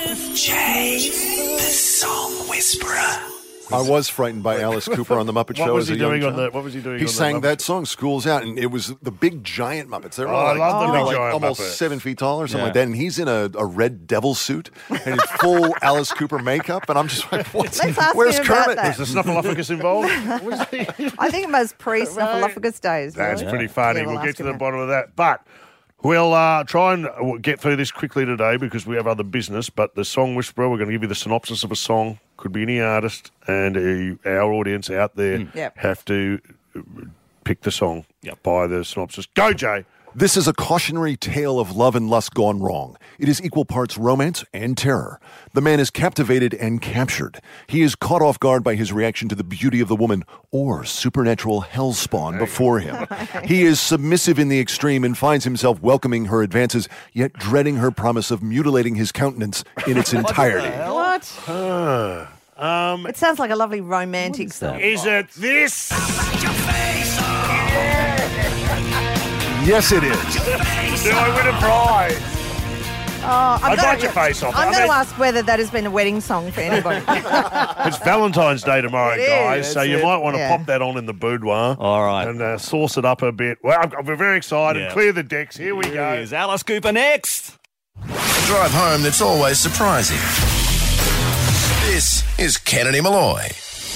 Jay, the song whisperer. I was frightened by Alice Cooper on the Muppet What Show was as he a young doing on child. the- what was he doing He on the sang Muppet that song, "School's Out," and it was the big giant Muppets. They were Oh, all I like, love the you know, big like giant almost Muppets. seven feet tall or something Yeah. like that. And he's in a, a red devil suit and in full Alice Cooper makeup, and I'm just like, what's, Let's ask where's him about Kermit? that. Was the snuffleupagus involved? I think it was pre-snuffleupagus days. That's really. pretty funny. Yeah, we'll we'll get ask to him the that. bottom of that. But we'll uh, try and uh, get through this quickly today because we have other business. But the Song Whisperer, we're going to give you the synopsis of a song. Could be any artist. And uh, our audience out there Yep. have to uh, pick the song by the synopsis. Go, Jay. This is a cautionary tale of love and lust gone wrong. It is equal parts romance and terror. The man is captivated and captured. He is caught off guard by his reaction to the beauty of the woman or supernatural hellspawn before him. He is submissive in the extreme and finds himself welcoming her advances, yet dreading her promise of mutilating his countenance in its entirety. What? Uh, um, It sounds like a lovely romantic song. is it this? Yes, it is. Do I win a prize? Oh, I'm I'd gonna- bite your face off. I'm I going mean- to ask whether that has been a wedding song for anybody. It's Valentine's Day tomorrow, It is. guys, so That's you it. might want to Yeah. pop that on in the boudoir. All right. And uh, sauce it up a bit. Well, I'm, we're very excited. Yeah. Clear the decks. Here we go. Here's Alice Cooper next. A drive home that's always surprising. This is Kennedy Malloy.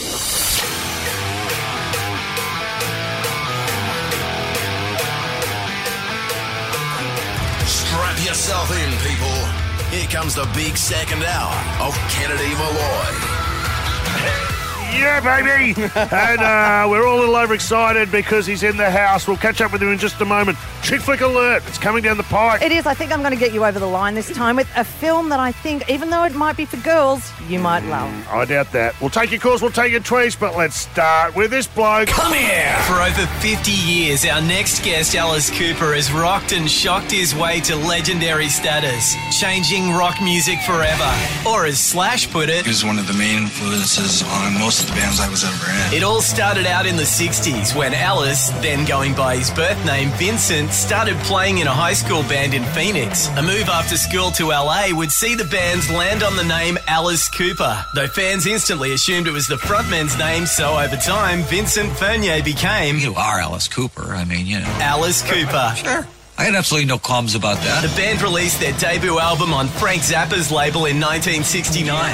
Strap yourself in, people. Here comes the big second hour of Kennedy Malloy. Yeah, baby. and uh, we're all a little overexcited because he's in the house. We'll catch up with him in just a moment. Chick flick alert. It's coming down the pike. It is. I think I'm going to get you over the line this time with a film that I think, even though it might be for girls, you might love. I doubt that. We'll take your calls. We'll take your tweets. But let's start with this bloke. Come here! For over fifty years, our next guest, Alice Cooper, has rocked and shocked his way to legendary status, changing rock music forever. Or as Slash put it, He was one of the main influences on most of the bands I was ever in. it all started out in the sixties when Alice, then going by his birth name Vincent, started playing in a high school band in Phoenix. A move after school to L A would see the bands land on the name Alice Cooper, though fans instantly assumed it was the frontman's name, so over time, Vincent Fernier became... You are Alice Cooper. I mean, you know. Alice Cooper. Sure. I had absolutely no qualms about that. The band released their debut album on Frank Zappa's label in nineteen sixty-nine.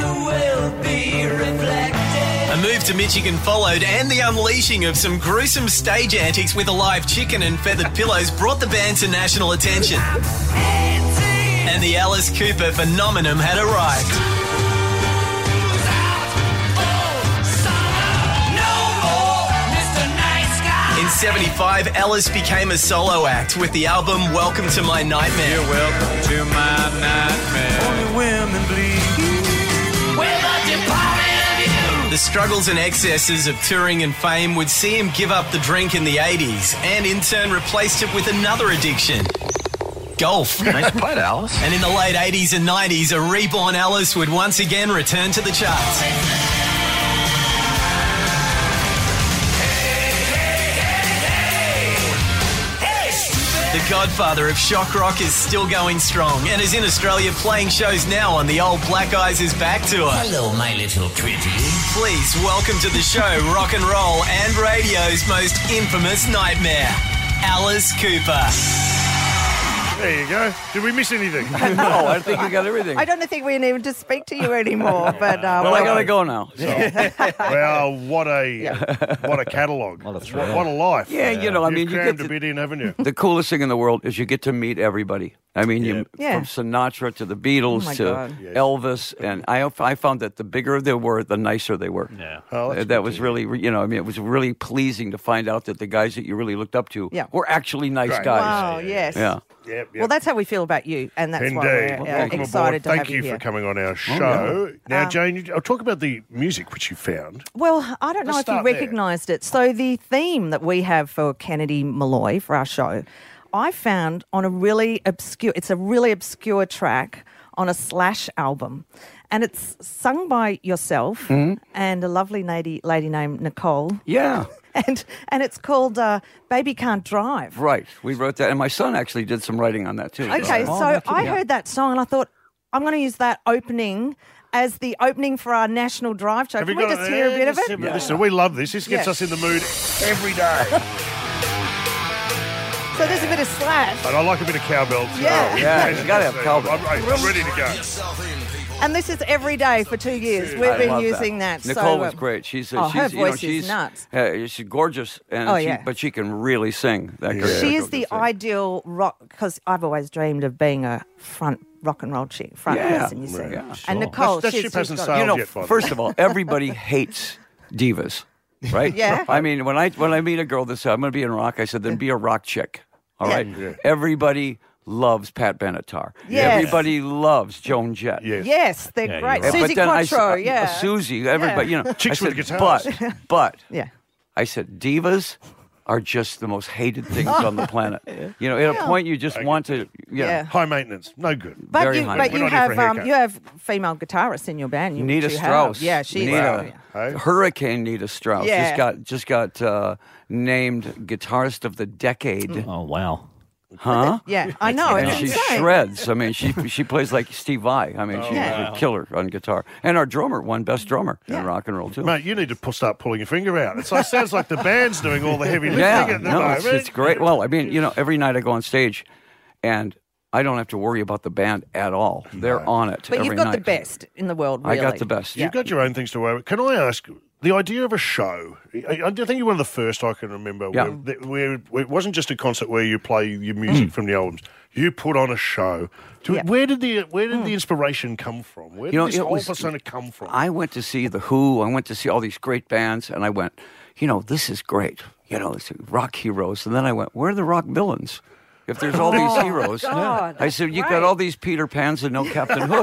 A move to Michigan followed, and the unleashing of some gruesome stage antics with a live chicken and feathered pillows brought the band to national attention. And the Alice Cooper phenomenon had arrived. In seventy-five, Alice became a solo act with the album Welcome to My Nightmare. You're welcome to my nightmare. Only women bleed. The struggles and excesses of touring and fame would see him give up the drink in the eighties and in turn replaced it with another addiction. Golf. Nice putt, Alice. And in the late eighties and nineties, a reborn Alice would once again return to the charts. the godfather of shock rock, is still going strong and is in Australia playing shows now on the old Black Eyes Is Back tour. Hello, my little pretty. Please welcome to the show rock and roll and radio's most infamous nightmare, Alice Cooper. There you go. Did we miss anything? No, I think we got everything. I don't think we need to speak to you anymore. But uh, well, I gotta go now. Well, what a what a catalogue. What a thrill. What a life. Yeah, you know, I You've mean, you crammed get a bit in, haven't you? The coolest thing in the world is you get to meet everybody. I mean, you, Yeah. from Sinatra to the Beatles Oh, my to God. Elvis, and I I found that the bigger they were, the nicer they were. Yeah, Uh, that's that was really, you know, I mean, it was really pleasing to find out that the guys that you really looked up to Yeah. were actually nice Great. guys. Wow, yes. Yeah. Yep, yep. Well, that's how we feel about you, and that's Indeed. why we're uh, Welcome excited aboard. to Thank have you you for here. coming on our show. Now, Um, Jane, you- I'll talk about the music which you found. Well, I don't know Let's if you start there. recognised it. So the theme that we have for Kennedy Malloy for our show, I found on a really obscure. It's a really obscure track on a Slash album, and it's sung by yourself and a lovely lady lady named Nicole. Yeah. And and it's called uh, "Baby Can't Drive." Right. We wrote that, and my son actually did some writing on that too. Okay, so I heard that song and I thought I'm going to use that opening as the opening for our National Drive show. Have Can you we got just hear a bit of it? Listen, we love this. This gets Yeah. us in the mood every day. So there's a bit of Slash. And I like a bit of cowbell too. Yeah. Yeah, you gotta have cowbell. I'm, I'm ready to go. And this is every day for two years. We've I been love using that. Nicole so, was uh, great. She's oh, uh, she's her you know, voice she's is nuts. Uh, she's gorgeous, and Oh, she, yeah. but she can really sing. That girl. She is the ideal rock, because I've always dreamed of being a front rock and roll chick, front Yeah. person, you see. Right. Yeah, And sure. Nicole, That- that she's, ship she's hasn't got- sailed You know, yet, by the first way. of all, everybody hates divas, right? Yeah. I mean, when I when I meet a girl that says I'm going to be in rock, I said then be a rock chick. All Yeah. right. Yeah. Everybody loves Pat Benatar. Yes. Everybody loves Joan Jett. Yes. Yes, they're Yeah, great. you're right. Susie But then I Quattro, said, yeah. uh, Susie, everybody, you know. Chicks I with said, guitars. But, but, Yeah. I said, divas are just the most hated things on the planet. You know, at a point you just want to, you know, Yeah. High maintenance, no good. But Very you, high. but We're you not here for have a um, haircut. you have female guitarists in your band. You, Nita you have. Strauss. Yeah, she's Nita, Hey? Hurricane Nita Strauss Yeah. just got just got uh, named guitarist of the decade. Oh, wow. Huh? Yeah, I know. And It's she insane. shreds. I mean, she she plays like Steve Vai. I mean, she's Yeah. a killer on guitar. And our drummer won Best Drummer Yeah. in rock and roll too. Mate, you need to pull, start pulling your finger out. It's, it sounds like the band's doing all the heavy lifting Yeah, at the no, moment. it's, it's great. Well, I mean, you know, every night I go on stage, and I don't have to worry about the band at all. They're on it But every you've got night. the best in the world, really. I got the best. You've got your own things to worry about. Can I ask, the idea of a show, I, I think you're one of the first I can remember Yeah. where, that- where, where it wasn't just a concert where you play your music from the albums. You put on a show. To, Yeah. Where did the where did the inspiration come from? Where did You know, this it whole was- persona come from? I went to see The Who. I went to see all these great bands, and I went, you know, this is great. You know, it's rock heroes. And then I went, where are the rock villains? If there's all these Oh, heroes. God. I said, you've Right. got all these Peter Pans and no Captain Hook.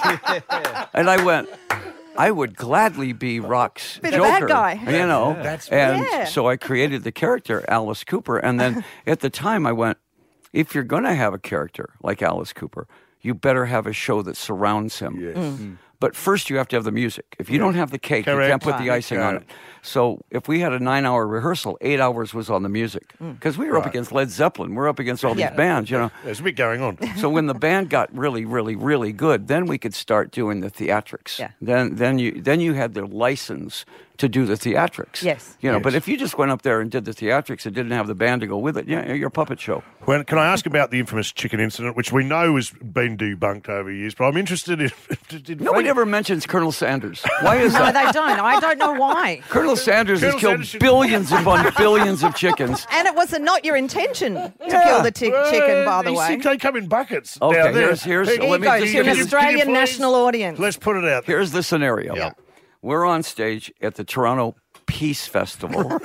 And I went, I would gladly be Rock's Be the Joker. bad guy. You know, That's and Yeah. so I created the character Alice Cooper. And then at the time I went, if you're going to have a character like Alice Cooper, you better have a show that surrounds him. Yes. Mm. But first, you have to have the music. If you don't have the cake, you Correct. can't put the Right. icing on Got it. So if we had a nine-hour rehearsal, eight hours was on the music because we were up Right. against Led Zeppelin. We're up against all Yeah. these bands, you know. There's a bit going on. So when the band got really, really, really good, then we could start doing the theatrics. Yeah. Then, then you, then you had the license to do the theatrics. Yes. You know, Yes. but if you just went up there and did the theatrics and didn't have the band to go with it, yeah, you're a puppet show. When, can I ask about the infamous chicken incident, which we know has been debunked over years, but I'm interested in... did Nobody Frank- ever mentions Colonel Sanders. Why is No, that? they don't. I don't know why. Colonel Sanders Colonel has killed Sanders should- billions upon billions of chickens. And it was not your intention to Yeah. kill the ti- chicken, by the These way. things, they come in buckets Okay, down there. here's- here's- Hey, Here let you me go, just to an give you- Australian can you please- national audience. Let's put it out there. Here's the scenario. Yeah. We're on stage at the Toronto Peace Festival.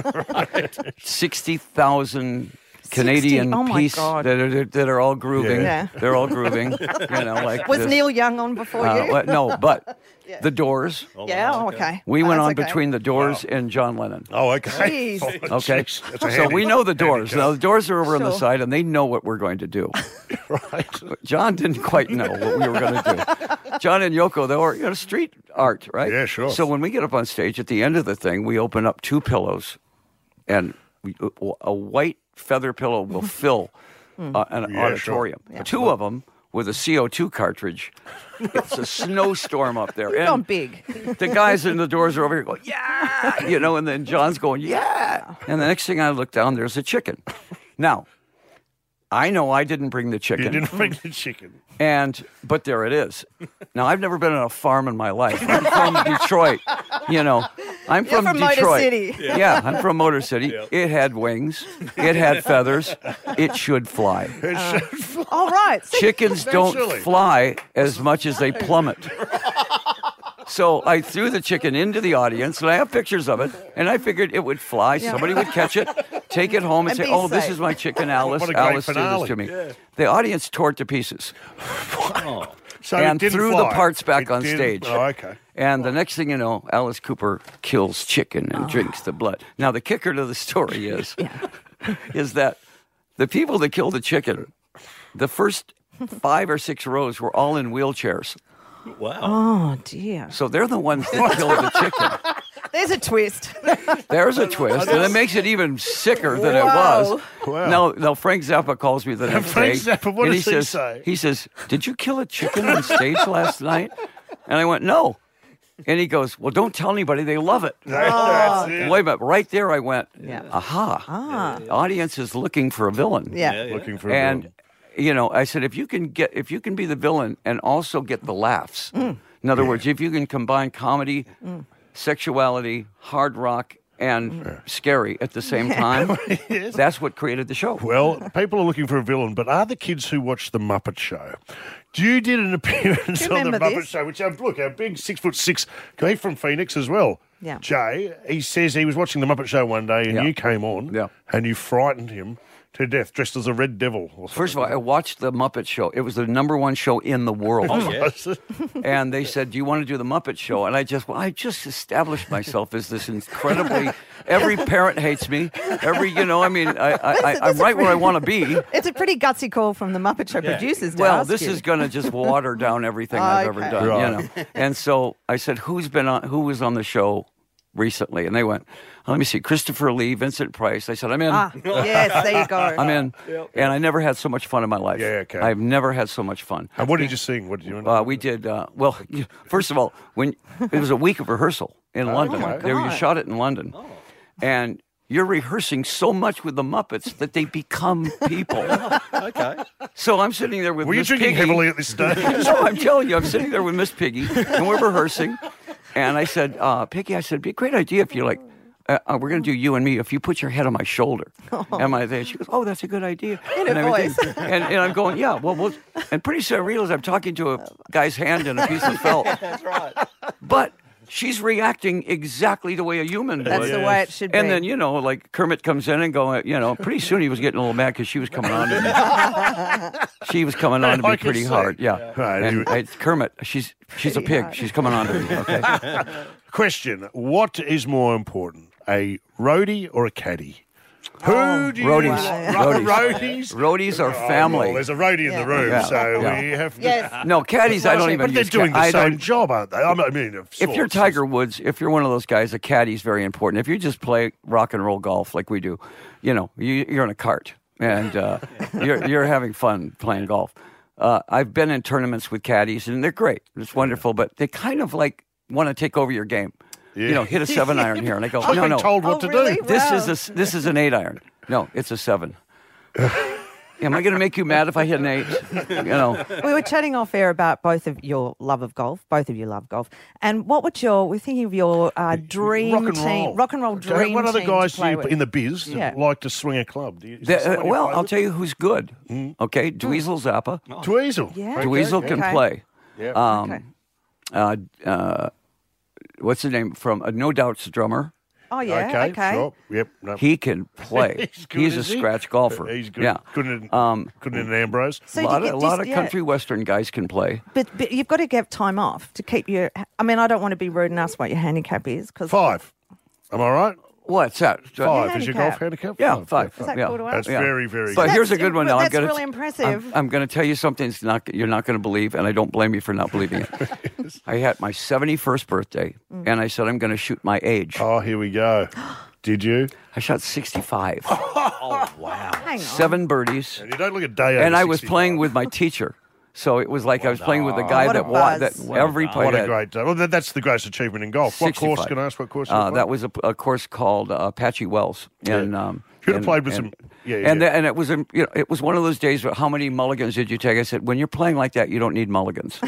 sixty thousand Canadian Oh, my peace God. that are, that are all grooving. Yeah. They're all grooving. You know, like Was this. Neil Young on before Uh, you? well, no, but the Doors. Yeah, oh, okay. We Oh, went that's on okay. between the Doors and John Lennon. Oh, okay. Jeez. Oh, Okay, jeez. That's a so handy- we know the handy Doors. cut. Now the Doors are over on the Sure. side, and they know what we're going to do. Right. John didn't quite know what we were going to do. John and Yoko, they were, you know, street art, right? Yeah, sure. So when we get up on stage, at the end of the thing, we open up two pillows, and we, a white feather pillow will fill uh, an Yeah, auditorium. sure. Yeah. Two of them with a C O two cartridge. It's a snowstorm up there. You've And gone big. the guys in the doors are over here going, yeah, you know, and then John's going, yeah. And the next thing I look down, there's a chicken. Now, I know I didn't bring the chicken. You didn't bring the chicken. And, but there it is. Now, I've never been on a farm in my life. I'm from Detroit, you know. I'm You're from, from Motor Detroit. City. Yeah. yeah, I'm from Motor City. Yeah. It had wings. It had feathers. It should fly. Uh, all right. So- Chickens don't Naturally. fly as much as they plummet. So I threw the chicken into the audience, and I have pictures of it, and I figured it would fly. Yeah. Somebody would catch it, take it home, and, And say, be oh, this safe. is my chicken, Alice. What a great Alice did this finale. to me. Yeah. The audience tore it to pieces. So and it didn't threw fly. the parts back It on didn't- stage. Oh, okay. And the next thing you know, Alice Cooper kills chicken and drinks the blood. Now, the kicker to the story is, is that the people that killed the chicken, the first five or six rows were all in wheelchairs. Wow. Oh, dear. So they're the ones that killed the chicken. There's a twist. There's a twist, and it makes it even sicker than it Wow. was. Wow. Now, now Frank Zappa calls me the next Frank day. Zappa, what and does he he says, say? He says, "Did you kill a chicken on stage last night?" And I went, "No." And he goes, "Well, don't tell anybody. They love it." That's it. Wait a minute. Right there, I went, Yeah. "Aha!" Ah. The audience is looking for a villain. Yeah. Looking for a And villain. you know, I said, if you can get, if you can be the villain and also get the laughs. In other words, if you can combine comedy, sexuality, hard rock, and scary at the same time, that's what created the show. Well, people are looking for a villain, but are the kids who watch The Muppet Show? You did an appearance Do you on The remember Muppet this? Show, which, um, look, our big six foot six guy from Phoenix as well. Yeah. Jay, he says he was watching The Muppet Show one day and Yeah. you came on Yeah. and you frightened him to death, dressed as a red devil. Or First of all, I watched the Muppet Show. It was the number one show in the world. Oh, yeah. And they said, "Do you want to do the Muppet Show?" And I just, well, I just established myself as this incredibly. Every parent hates me. Every, you know, I mean, I, I, I, I'm right where I want to be. It's a pretty gutsy call from the Muppet Show producers to Well, ask this you. is going to just water down everything I've ever Okay. done, Right. you know. And so I said, "Who's been on? Who was on the show recently?" And they went, oh, "Let me see, Christopher Lee, Vincent Price." I said, "I'm in." Ah, yes, there you go. I'm in. And I never had so much fun in my life. Yeah, okay. I've never had so much fun. And what did you sing? What did you Uh, we did, uh, well, you- first of all, when it was a week of rehearsal in London. my They were, you God. shot it in London. And you're rehearsing so much with the Muppets that they become people. Okay. So I'm sitting there with Were you Miss drinking Piggy. heavily at this stage? No, I'm telling you, I'm sitting there with Miss Piggy, and we're rehearsing. And I said, uh, Piggy, I said, it'd be a great idea if you like, uh, uh, we're going to do you and me, if you put your head on my shoulder. And my, and she goes, oh, that's a good idea. In a and everything. voice. And, and I'm going, yeah, well, we'll, and pretty soon I realize I'm talking to a guy's hand in a piece of felt. That's right. But she's reacting exactly the way a human That's would. the way it should be. And then, you know, like Kermit comes in and going, you know, pretty soon he was getting a little mad because she was coming on to me. She was coming on to I me can pretty see. hard, yeah. Right, And you- I, Kermit, she's she's a Pretty pig. hard. She's coming on to me, okay? Question: what is more important, a roadie or a caddy? Who Oh, do you Roadies. Ro- Roadies. roadies? Roadies are Oh, family. well, there's a roadie in Yeah. the room, Yeah. so Yeah. we have to. Yes. No, caddies, I don't even But they're use doing ca- the I same don't- job, aren't they? I mean, of If you're sorts. Tiger Woods, if you're one of those guys, a caddy's very important. If you just play rock and roll golf like we do, you know, you, you're in a cart and uh, you're you're having fun playing golf. Uh, I've been in tournaments with caddies and they're great. It's wonderful, but they kind of like want to take over your game. You know, hit a seven iron here, and I go, I've no, been no. told what Oh, to really? do. This Wow. is a s- this is an eight iron. No, it's a seven. Am I going to make you mad if I hit an eight? You know. We were chatting off air about both of your love of golf. Both of you love golf. And what would your, we're thinking of your uh, dream Rock and team, roll. rock and roll Okay, dream What other team guys to do play you, with? in the biz that Yeah. like to swing a club? Do you, is The- there uh, someone you well, play I'll with? tell you who's good. Okay, Dweezil Zappa. Dweezil. Yeah. Okay, Dweezil can Okay. play. Yeah. Um, Okay. uh, uh, what's the name from uh, No Doubt's drummer? Oh, yeah. okay, Okay. sure. Yep. No. He can play. He's good, He's a is he? scratch golfer. He's good. Yeah. Good in, Um, good in Ambrose. So a you lot, get of, a lot dis- of yeah. country western guys can play. But, but you've got to get time off to keep your. I mean, I don't want to be rude and ask what your handicap is because Five. Am I right? What's that? Five is your golf handicap. handicap? Yeah, five. Is that yeah. cool to That's ask? Yeah. very, very But good. here's a That's good one now. impre- I'm gonna that's really t- impressive. I'm, I'm going to tell you something that's not, you're not going to believe, and I don't blame you for not believing it. I had my seventy-first birthday, and I said I'm going to shoot my age. Oh, here we go. Did you? I shot sixty-five. Oh, wow. Hang on. Seven birdies. And you don't look a day over And I was sixty-five. playing with my teacher. So it was like I was playing with the guy What a that wa- that buzz. every player What a had. great day. Well, that, that's the greatest achievement in golf. What course, sixty-five. can I ask what course you Uh, played? that was a, a course called uh, Apache Wells. And, um, Should have and- played with and- some... Yeah, yeah. And, the, and it was a, you know, it was one of those days where how many mulligans did you take? I said, when you're playing like that, you don't need mulligans.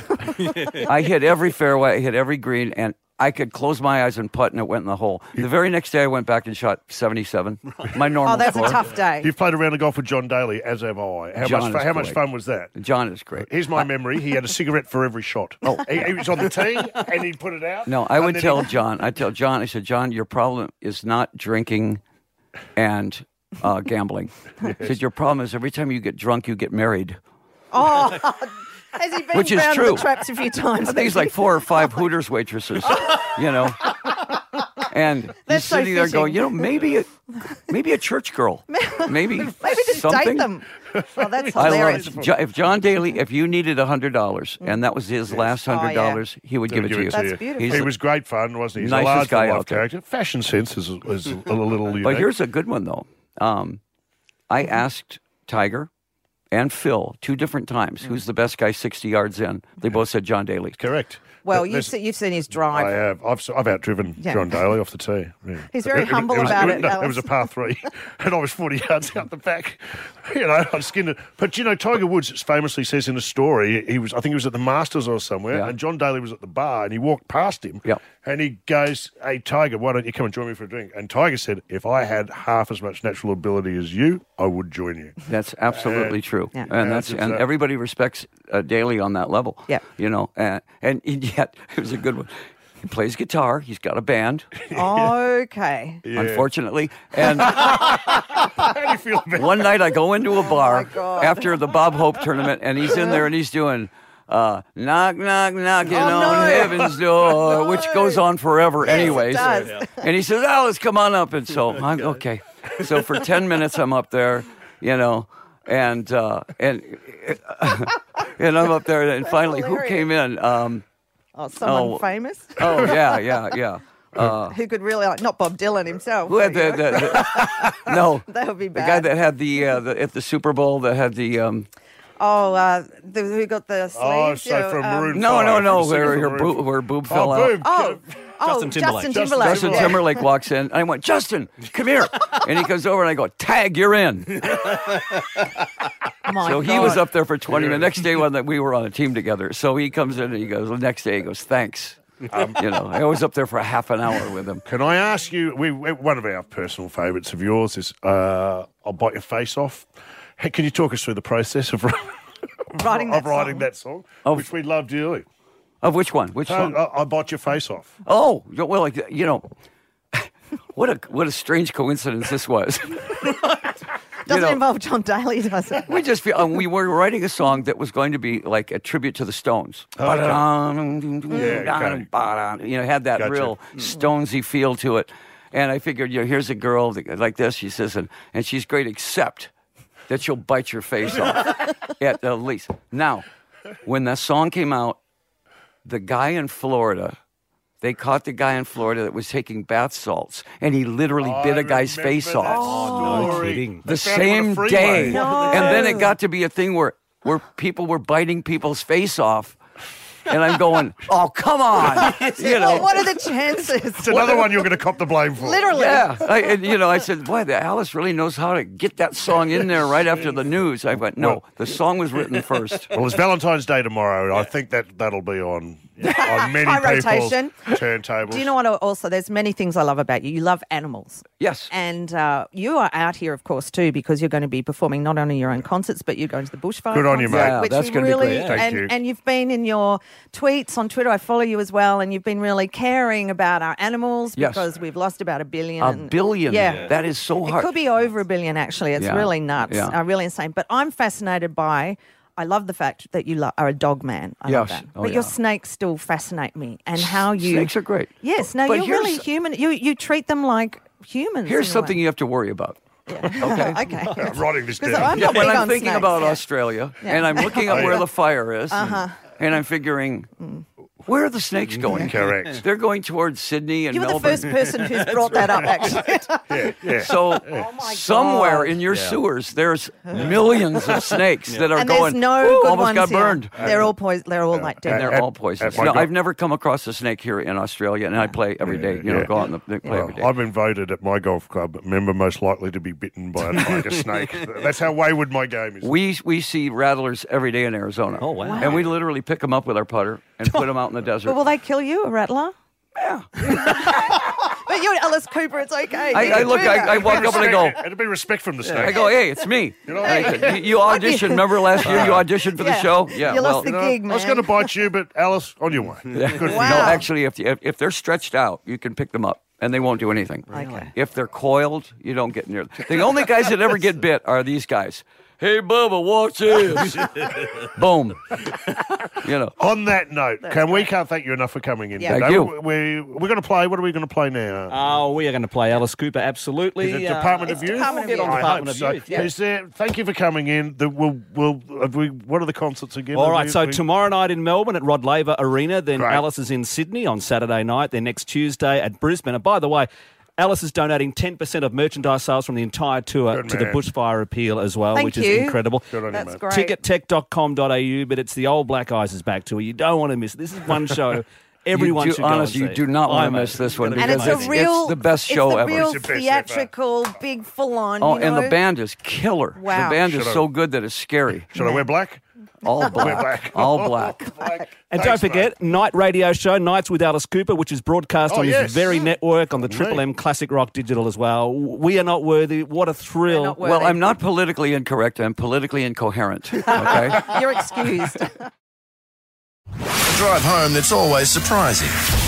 I hit every fairway, I hit every green, and I could close my eyes and putt, and it went in the hole. The very next day, I went back and shot seventy-seven. My normal Oh, that's score. a tough day. You've played a round of golf with John Daly, as have I. How, John much, is fu- how much great. fun was that? John is great. Here's my memory. He had a cigarette for every shot. Oh, he, he was on the tee, and he'd put it out. No, I and would then tell he- John. I tell John. I said, John, your problem is not drinking and uh, gambling. I said, your problem is every time you get drunk, you get married. Oh, has he been Which is found in true. the traps a few times? I think it's like four or five Hooters waitresses, you know. And he's That's so sitting there fitting. going, you know, maybe a, maybe a church girl, maybe Maybe just something. date them. Oh, that's I hilarious. love, Jo- if John Daly, if you needed a hundred dollars and that was his last Oh, hundred dollars, he would give it to you. That's beautiful. He's He the was great fun, wasn't he? He's nicest a large guy life out there. character. Fashion sense is, is a little unique. But here's a good one, though. Um, I asked Tiger and Phil two different times who's the best guy sixty yards in. They both said John Daly. Correct. Well, But you've, there's- se- you've seen his I drive. have. I've, I've outdriven Yeah. John Daly off the tee. Yeah. He's very It- it- humble it was- about it, it, no, Alice. it was a par three, and I was forty yards out the back. You know, I skinned it. But you know, Tiger Woods famously says in a story, he was, I think he was at the Masters or somewhere, Yeah. and John Daly was at the bar, and he walked past him, Yep. and he goes, "Hey, Tiger, why don't you come and join me for a drink?" And Tiger said, "If I had half as much natural ability as you, I would join you." That's absolutely And- true, Yeah. and that's That's and exact- everybody respects uh, Daly on that level. Yeah. you know, and and yet it was a good one. He plays guitar. He's got a band, Okay. Yeah. unfortunately, and How do you feel about one night I go into a bar Oh God. after the Bob Hope tournament, and he's in there and he's doing uh, knock, knock, knocking Oh, on no. heaven's door, which goes on forever, Yes, it anyways. does. And he says, "Alice, come on up." And so I'm okay. So for ten minutes, I'm up there, you know, and uh, and and I'm up there, and finally, who hilarious. came in? Um, Oh, someone Oh. famous oh yeah, yeah, yeah. Uh, who could really like not Bob Dylan himself. who had the, the, the no? That would be The bad. guy that had the, uh, the at the Super Bowl that had the um, Oh, uh, the, who got the sleeves? Oh, so you know, from um, Maroon no, no, five, no, the singer where from her Maroon boob, where her boob Oh, fell out. boom. Oh, oh, Justin Timberlake. Justin Justin- Timberlake. Justin yeah. Timberlake walks in, and I went, "Justin, come here," and he comes over, and I go, "Tag, you're in." My So he God. was up there for twenty minutes. Next day, when we were on a team together, so he comes in and he goes. The next day, he goes, "Thanks." Um, you know, I was up there for a half an hour with him. Can I ask you? We, we one of our personal favourites of yours is uh, "I'll Bite Your Face Off." Hey, can you talk us through the process of Writing of that writing song. that song, Of- which we love dearly? Of which one? Which So, song? I, I bite your face off. Oh, well, like you know, what a what a strange coincidence this was. Doesn't know- involve John Daly, does it? We just feel um, we were writing a song that was going to be like a tribute to the Stones. Okay. You know, had that Gotcha. real Stonesy feel to it. And I figured, you know, here's a girl that- like this. She says, and, and she's great, except that she'll bite your face off at the least. Now, when that song came out, the guy in Florida. They caught the guy in Florida that was taking bath salts, and he literally I bit a guy's remember face that off. story. no kidding. The They found him on same a freeway. day. No. And then it got to be a thing where, where people were biting people's face off. And I'm going, oh, come on. You know. What are the chances? It's another one you're going to cop the blame for. Literally. Yeah. I, and, you know, I said, boy, the Alice really knows how to get that song in there right after the news. I went, no, Well- the song was written first. Well, it's Valentine's Day tomorrow. I think that that'll be on on many High people's rotation. turntables. Do you know what? Also, there's many things I love about you. You love animals. Yes. And uh, you are out here, of course, too, because you're going to be performing not only your own concerts, but you're going to the bushfire. Good on you, concert, mate. Yeah, which that's we gonna be really, great. Thank and, you. and you've been in your tweets on Twitter. I follow you as well, and you've been really caring about our animals Yes. because we've lost about a billion. A and- billion. Yeah. That is so It hard. could be over a billion, actually. It's Yeah. really nuts, Yeah. uh, really insane. But I'm fascinated by. I love the fact that you lo- are a dog man. I love Yes. that. Oh, but your yeah. snakes still fascinate me, and how you. Snakes are great. Yes, no, But you're really here's- human. You you treat them like humans. Here's in a something way. you have to worry about. Yeah. Okay. okay. I'm writing this 'Cause down. I'm Yeah, not when big I'm on thinking snakes, about yeah. Australia Yeah. and I'm looking up Oh, where yeah. the fire is, Uh-huh. and I'm figuring, Where are the snakes going? Correct. They're going towards Sydney and You were the Melbourne. first person who's brought that up, actually. Yeah, yeah. So Oh my somewhere God. in your Yeah. sewers, there's millions of snakes that are and going. there's no "Ooh, good almost ones got here. burned. They're all poison. They're all like And dead. they're At- all poisonous. at my No, go- I've never come across a snake here in Australia, and I play every day. You know, Yeah. go out and play Well, every day. I've been voted at my golf club member most likely to be bitten by a tiger snake. That's how wayward my game is. We we see rattlers every day in Arizona. Oh, wow. And we literally pick them up with our putter and put them out in the desert. But will they kill you, a rattler? Yeah. But you're Alice Cooper. It's okay. I, You I can look, do that. I, I walk up and I go. It'd be respect from the snake. I go, hey, it's me. You know, Hey, you, you auditioned. Remember last year you auditioned for the Yeah. show? Yeah. You well, lost the You know, gig, I was man. going to bite you, but Alice, on your way. Yeah. Good. No, Wow. actually, if, if if they're stretched out, you can pick them up, and they won't do anything. Okay. If they're coiled, you don't get near them. The only guys that ever get bit are these guys. Hey, Bubba, watch this. Boom. You know. On that note, That's can we great. can't thank you enough for coming in. Yeah. today. Thank you. We, we're going to play. What are we going to play now? Oh, we are going to play Alice Cooper, absolutely. Is it Uh, Department it's of Youth? Department of Get on Youth. I Department hope of so. Youth, yeah. Is there, thank you for coming in. The, we'll, we'll, have we, what are the concerts again? All Have right, we- so we- tomorrow night in Melbourne at Rod Laver Arena, then Great. Alice is in Sydney on Saturday night, then next Tuesday at Brisbane. And by the way, Alice is donating ten percent of merchandise sales from the entire tour Good to the man. bushfire appeal as well, Thank which you. is incredible. Good on you, That's mate. great. ticket tech dot com dot a u, but it's the old Black Eyes is back tour. You don't want to miss it. This is one show everyone you do, should honest, go you and see. do not want Oh, to mate, miss this one gonna be And it's because a amazing. real, it's the best it's show the ever. real It's the best ever. theatrical, big full on. Oh, you and know? the band is killer. Wow. The band Should is I- so good that it's scary. Should I wear black? All black. black. All black. And Thanks, don't forget, mate. night radio show, Nights with Alice Cooper, which is broadcast Oh, on yes. this very network on the Indeed. Triple M Classic Rock Digital as well. We are not worthy. What a thrill. not Well, worthy. I'm not politically incorrect. I'm politically incoherent. Okay? You're excused. The drive home that's always surprising.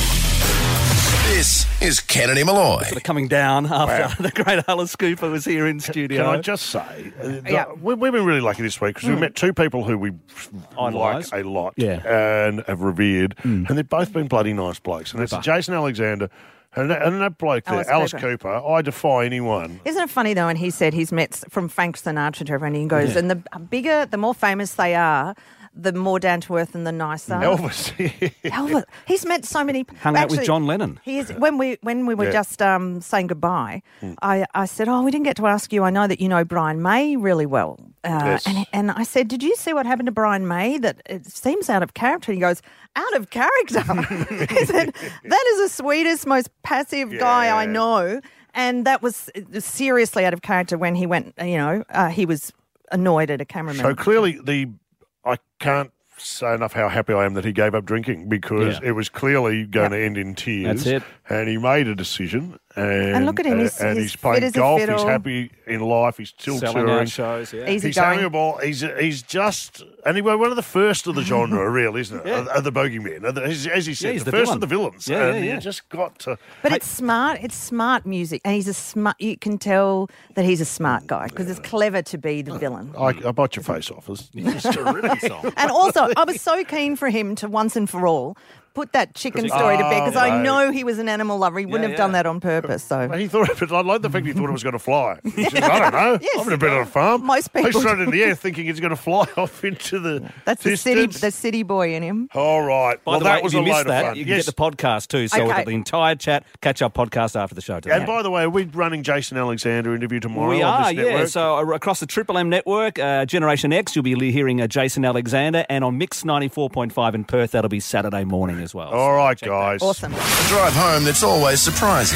This is Kennedy Malloy. Sort of coming down after the great Alice Cooper was here in studio. Can I just say, uh, the- Yeah. we, we've been really lucky this week because we met two people who we like Idolise. a lot Yeah. and have revered, and they've both been bloody nice blokes. And it's Jason Alexander and that, and that bloke there, Alice Alice Cooper. Cooper. I defy anyone. Isn't it funny though? And he said he's met s- from Frank Sinatra to everyone. He goes, and the bigger, the more famous they are, the more down to earth and the nicer. Elvis. Elvis. He's met so many. Hung out with Actually, John Lennon. He is when we when we were Yeah. just um, saying goodbye. I, I said, "Oh, we didn't get to ask you. I know that you know Brian May really well." Uh, Yes. and and I said, "Did you see what happened to Brian May? That it seems out of character." He goes, "Out of character." He said, "That is the sweetest, most passive guy I Yeah. know." And that was seriously out of character when he went. You know, uh, he was annoyed at a cameraman. So clearly, the I can't say enough how happy I am that he gave up drinking because Yeah. it was clearly going to end in tears. That's it. And he made a decision. And, And look at him, uh, he's- and he's he's playing fit as a golf. He's fiddle. happy in life. He's still Selling touring. out shows, yeah. Easy He's going. having a ball. He's he's just and he was one of the first of the genre, really, isn't it? Of, of the bogeymen, Of the- as, as he said, he's the, the first villain. of the villains. Yeah, and yeah, yeah. you just got to. But it's smart. It's smart music, and he's a smart. You can tell that he's a smart guy because it's clever to be the villain. I, I bite your face off. It's, it's a terrific song. And also, I was so keen for him to once and for all put that chicken story to bed because Oh, I mate. know he was an animal lover. He wouldn't Yeah, have done yeah. that on purpose. So He thought, but I like the fact he thought it was going to fly. He said, I don't know. Yes. I've never been on a farm. Most I people thrown it in the air thinking it's going to fly off into the that's the city, distance. the city boy in him. All right. By well, the that way, was if you a load missed of that, fun. you can Yes. get the podcast too. So we've Okay. got the entire chat, catch-up podcast after the show today. And by the way, are we running Jason Alexander interview tomorrow We on are, this yeah. network? So uh, across the Triple M network, uh, Generation X, you'll be li- hearing uh, Jason Alexander, and on Mix ninety-four point five in Perth, that'll be Saturday morning as well. All right, guys. Awesome. The drive home that's always surprising.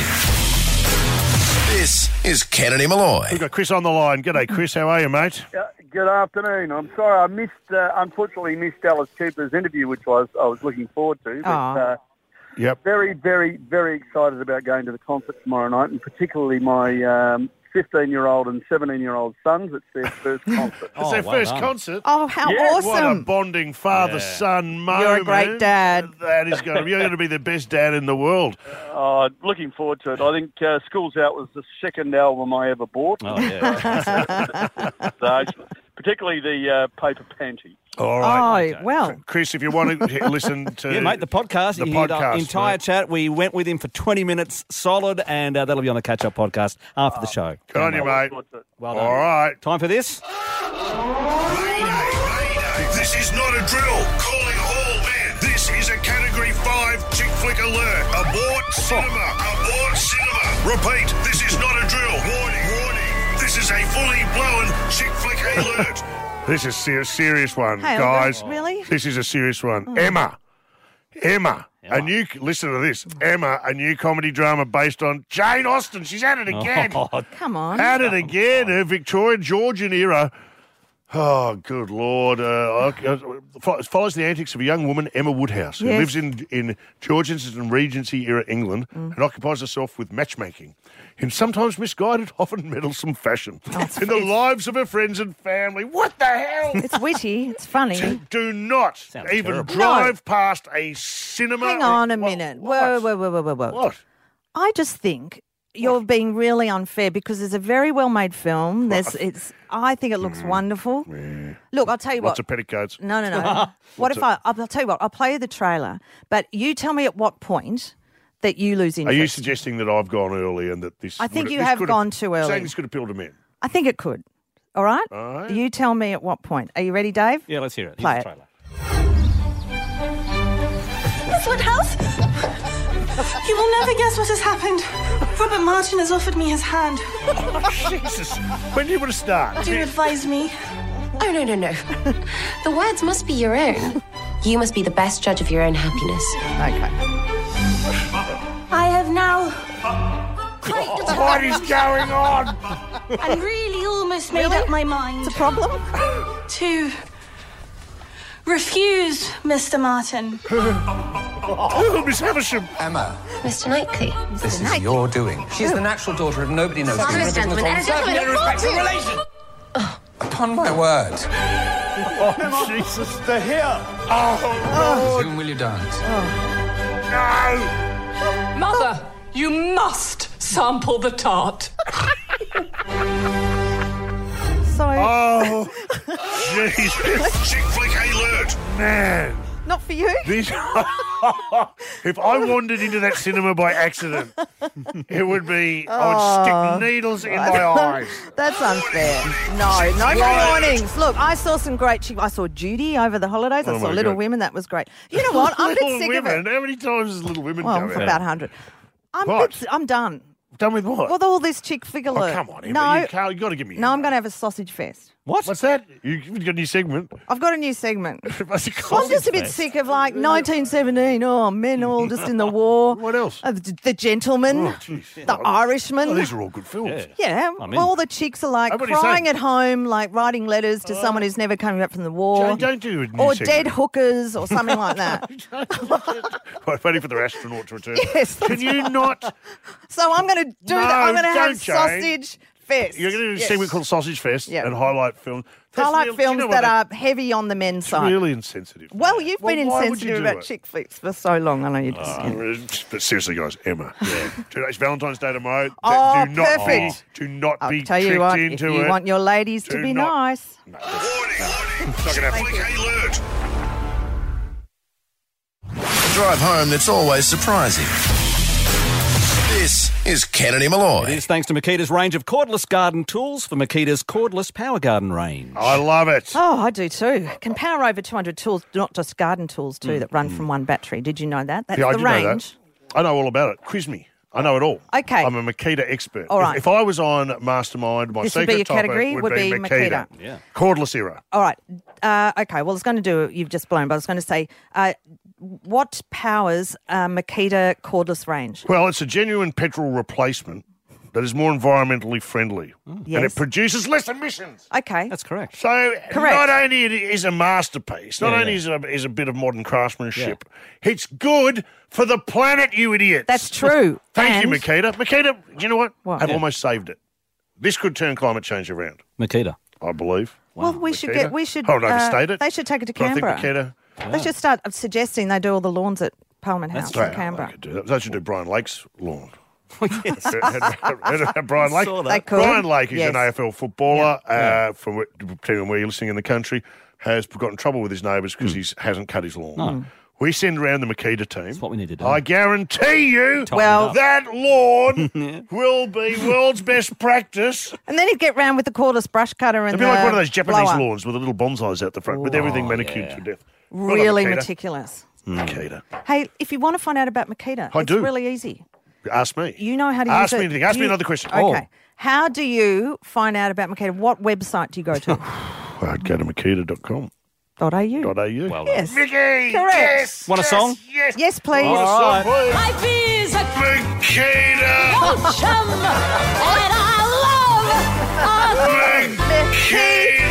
This is Kennedy Malloy. We've got Chris on the line. G'day, Chris. How are you, mate? Uh, Good afternoon. I'm sorry I missed, uh, unfortunately missed Alice Cooper's interview, which was I was looking forward to. But, Aw. uh, Yep. very, very, very excited about going to the concert tomorrow night, and particularly my um, fifteen-year-old and seventeen-year-old sons. It's their first concert. It's their first concert. Oh, how Yeah. What a awesome! bonding father-son moment. You're a great dad. That is going to be, you're going to be the best dad in the world. Uh, looking forward to it. I think uh, School's Out was the second album I ever bought. Oh, yeah. So, particularly the uh, Paper Panty. All right. Oh, well. Chris, if you want to h- listen to Yeah, mate, the podcast. the you heard our podcast, entire mate. chat. We went with him for twenty minutes solid, and uh, that'll be on the catch-up podcast after the show. Good on you, mate. Well done. All right. Time for this? Mayday, mayday. This is not a drill. Calling all men. This is a Category flick alert. Abort cinema. Abort cinema. Repeat, this is not a drill. Warning, warning. This is a fully blown chick flick alert. This is a ser- serious one, Hey, guys. really? This is a serious one. Oh. Emma. Emma. A new, listen to this. Emma, a new comedy drama based on Jane Austen. She's at it again. Oh, come on. At it again. Her Victorian Georgian era. Oh, good Lord. Uh, it follows the antics of a young woman, Emma Woodhouse, who Yes. lives in, in Georgians and Regency era England Mm. and occupies herself with matchmaking in sometimes misguided, often meddlesome fashion in the lives of her friends and family. What the hell? It's witty. It's funny. Do not Sounds even terrible. drive past a cinema. Hang on a minute. Whoa, whoa, whoa, whoa, whoa, whoa. What? I just think you're being really unfair because it's a very well-made film. There's, it's. I think it looks wonderful. Look, I'll tell you Lots what. of petticoats. No, no, no. what if I? I'll tell you what. I'll play you the trailer, but you tell me at what point that you lose Are interest. you suggesting that I've gone early and that this? I think would- you this have could gone too early. Saying this could appeal to men. I think it could. All right. All right. You tell me at what point. Are you ready, Dave? Yeah, let's hear it. Play Here's it. the trailer. Miss Woodhouse? You will never guess what has happened. Robert Martin has offered me his hand. Jesus. When do you want to start? Do you advise me? Oh, no, no, no. The words must be your own. You must be the best judge of your own happiness. Okay. I have now What is going on? and really almost made Really? up my mind. It's a problem? To refuse Mister Martin. Oh, Miss Havisham. Emma, Mister Knightley. this is your doing. She's the natural daughter of nobody knows. Father who. is gentleman and a gentleman Certainly of respectful fortune. relation. Upon my word. Oh, Jesus. They're here. Oh, Soon will you dance? No. Mother, you must sample the tart. So. Oh, jeez. Chick flick alert. Man. Not for you. This, if I wandered into that cinema by accident, it would be, I would Oh. stick needles in my eyes. That's unfair. No, no more warnings. Look, I saw some great. Chick- I saw Judy over the holidays. I Oh saw my Little God. Women. That was great. You know what? I'm a Little bit sick Women. of it. How many times has Little Women Well, come for out? about a hundred. I'm, a What? bit, I'm done. Done with what? With all this chick figure. Oh, come on, Emma. No, You, Carl, you got to give me. no, I'm going to have a sausage fest. What? What's that? You, you've got a new segment. I've got a new segment. What's it I'm called? just a bit sick of like nineteen seventeen. Oh, men all just in the war. What else? Uh, the, the Gentleman, Oh, jeez. the Irishman. Oh, these are all good films. Yeah, I'm in. all the chicks are like Oh, what are you crying saying? at home, like writing letters to someone who's never coming back from the war. Don't, don't do a new or segment. dead hookers or something like that. Wait, waiting for the astronaut to return. Yes, Can you not? So I'm going to do No, that. I'm going to have don't, Jane. sausage fest. You're going to do a Yes. segment called Sausage Fest Yeah. and highlight films. That's Highlight real- do you films know that what? are heavy on the men's It's side. really insensitive. Well, you've Well, been why would you insensitive do about it? chick flicks for so long. I know you just. Uh, But seriously, guys, Emma. Yeah. It's Valentine's Day tomorrow. Oh, do not perfect. Be, do not I'll be tell you tricked what, if into you it. want your ladies to Do be not- nice. Not gonna happen. Alert. A drive home that's always surprising. This is Kennedy Malloy. It is thanks to Makita's range of cordless garden tools for Makita's cordless power garden range. I love it. Oh, I do too. Can power over two hundred tools, not just garden tools too, Mm, that run from one battery. Did you know that? That's yeah, I the do range. know that. I know all about it. Quiz me. I know it all. Okay. I'm a Makita expert. All If- right. If, I was on Mastermind, my This would secret be your topic category, would, would be, be Makita. Makita. Yeah. Cordless era. All right. Uh, okay. Well, I was going to do. You've just blown, but I was going to say, uh, what powers uh, Makita cordless range? Well, it's a genuine petrol replacement that is more environmentally friendly. And Yes. it produces less emissions. Okay. That's correct. So Correct. not only it is a masterpiece, not Yeah, only yeah. is it a, is a bit of modern craftsmanship, it's good for the planet, you idiots. That's true. Thank you, And- Makita. Makita, do you know what? What? I've Yeah. almost saved it. This could turn climate change around, Makita. I believe. Well, we should Makita? get. We should. Hold on, uh, overstate it. They should take it to But I think Canberra. Makita. They should start suggesting they do all the lawns at Parliament House Wow, in Canberra. They could do that. They should do Brian Lake's lawn. Brian Lake. saw that. They could. Brian Lake is Yes. an A F L footballer. Uh, from wh- depending on where you're listening in the country, has got in trouble with his neighbours because he hasn't cut his lawn. No. We send around the Makita team. That's what we need to do. I guarantee you, Well- that lawn will be world's best practice. And then he'd get round with the cordless brush cutter and It'd be the like one of those Japanese blower. lawns with the little bonsais out the front, with everything manicured yeah. to death. Well done, Really Makita. meticulous. Makita. Hey, if you want to find out about Makita, I it's do. really easy. Ask me. You know how to Ask use me it. anything. Ask Do me you- another question. Okay. How do you find out about Makita? What website do you go to? Oh, I'd go to makita dot com. Dot .au. Dot .au. Well Yes. Vicky! Correct. Yes! Want a song? Yes! Yes, please. Want a song, please? Life is a Makita! old chum, and I love Makita!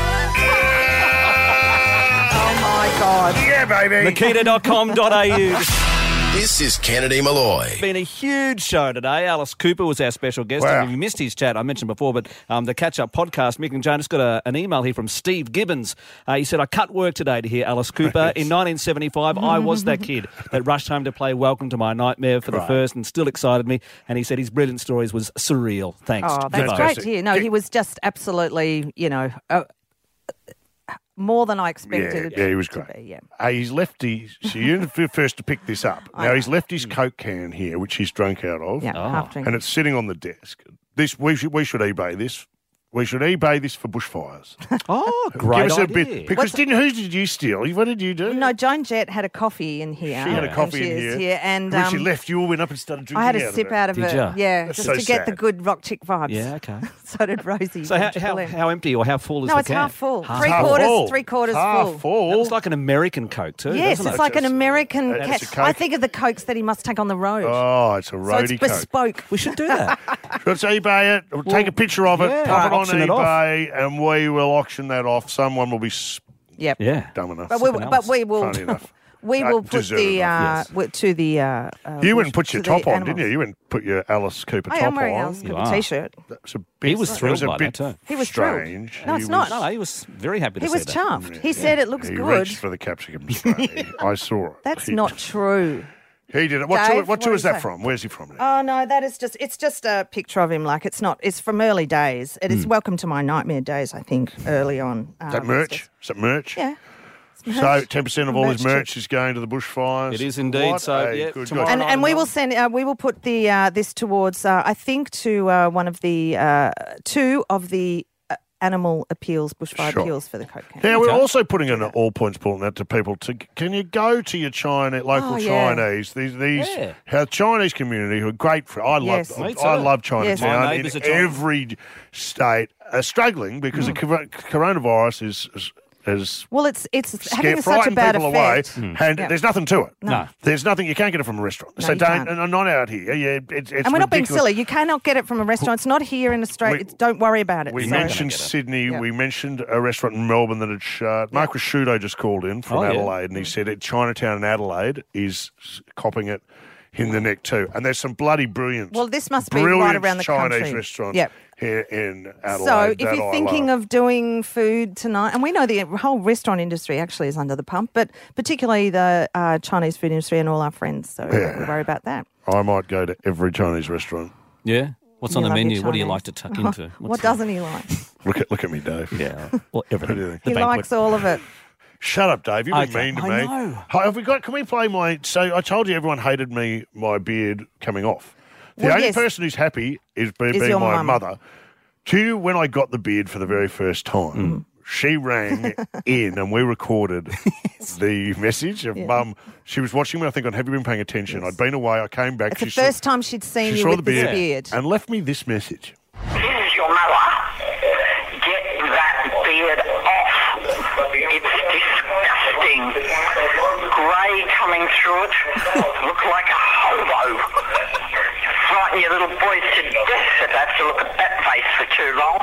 Oh, my God. Yeah, baby. Makita dot com dot A U. This is Kennedy Malloy. Been a huge show today. Alice Cooper was our special guest. Wow. And if you missed his chat, I mentioned before, but um, the catch-up podcast, Mick and Jane just got a, an email here from Steve Gibbons. Uh, he said, I cut work today to hear Alice Cooper. In nineteen seventy-five, I was that kid that rushed home to play Welcome to My Nightmare for the Right. first and still excited me. And he said his brilliant stories was surreal. Thanks. Oh, that's Goodbye. great to hear. No, he was just absolutely, you know, uh, more than I expected. Yeah, yeah, he was to great. be, yeah. Uh, he's left his, so you're the first to pick this up. I Now, know. he's left his Coke can here, which he's drunk out of. Yeah, Oh. half drink. And it's sitting on the desk. This we should we should eBay this. We should eBay this for bushfires. Oh, great Give us a idea. bit because What's- didn't who did you steal? What did you do? No, Joan Jett had a coffee in here. She had a and coffee she in is here. and when she um, left, you all went up and started drinking. I had a out sip of it. out of Did it. ya? Yeah, That's just so to get the sad. good rock chick vibes. Yeah, okay. So did Rosie. So how, from how, Chipolem. how empty or how full is No, the it's can? half full. Half Three Half quarters, full. three quarters Half full. full. That looks like an American Coke too, Yes, doesn't it's it? like an It's- American. it's a Ca- I Coke. think of the Cokes that he must take on the road. Oh, it's a so roadie it's Coke. bespoke. We should do that. Let's eBay it. We'll take a picture of it, yeah. pop it on Auction it off. eBay, and we will auction that off. Someone will be s- Yep. Yeah. dumb enough. But we, Something but else. we will. Funny enough. We Uh, will put deserve the uh, enough, w- to the. Uh, uh, You went bush- and put to your the top on, animals. didn't you? You went and put your Alice Cooper I top am wearing on. Alice You Cooper are. t-shirt. That was a bit, He was that thrilled a by bit that too. He was thrilled. strange. No, it's He not. No, no, he was very happy to He see was that. chuffed. He said it looks he good. reached for the capsicum spray. I saw it. That's He- not true. He did it. What Dave, tour, what what tour do is you that say? from? Where's he from? Now? Oh no, that is just. It's just a picture of him. Like it's not. It's from early days. It is Welcome to My Nightmare days. I think early on. Um, is that merch? Is that merch? Yeah. It's So merch. ten percent of all his Merch merch is going to the bushfires. It is indeed. What So, a yeah, good tomorrow guy. And, and we will send. Uh, we will put the uh, this towards. Uh, I think to uh, one of the uh, two of the uh, animal appeals, bushfire Sure. appeals for the Coke can. Now, we're Okay. also putting an all points bulletin out to people. To can you go to your China local Oh, yeah. Chinese? These these Yeah. our Chinese community who are great for. I Yes. love Me too. I love Yes. Chinatown My in neighbours are Chinese. every state. Are struggling because the cor- coronavirus is. is is Well, it's it's scare, having such a frighten bad people effect. away, and Yeah. there's nothing to it. No. There's nothing. You can't get it from a restaurant. No, so you don't. can't. And I'm not out here. Yeah, it's, it's And we're not being ridiculous. silly. You cannot get it from a restaurant. It's not here in Australia. We- It's, don't worry about it. We So- mentioned Sydney. Yeah. We mentioned a restaurant in Melbourne that had shut. Mark Rasciuto just called in from Oh, yeah. Adelaide, and he said it, Chinatown and Adelaide is copping it in the neck too. And there's some bloody brilliant, Well, this must be right brilliant around the Chinese country. restaurants Yep. here in Adelaide. So, if that you're I thinking love. of doing food tonight, and we know the whole restaurant industry actually is under the pump, but particularly the uh, Chinese food industry and all our friends, so Yeah. we worry about that. I might go to every Chinese restaurant. Yeah. What's on You the love your menu? What do you Chinese. like to tuck into? what What's doesn't he like? Look at look at me, Dave. Yeah. Well, everything. What do you think? He likes all of it. Shut up, Dave. You've been Okay. mean to I me. know. Hi, Have we got? Can we play my? So I told you everyone hated me. My beard coming off. The Well, only yes. person who's happy is, be, Is being your my mum. mother. To you, when I got the beard for the very first time, she rang in and we recorded the message of Yeah. Mum. She was watching me. I think on Have You Been Paying Attention? I'd been away. I came back. It's the she first saw, time she'd seen she you saw with the this beard, beard. and left me this message. This is your mother. Get that beard off. It's disgusting. Grey coming through it. Look like a hobo. Frighten your little boys to death if they have to look at that face for too long.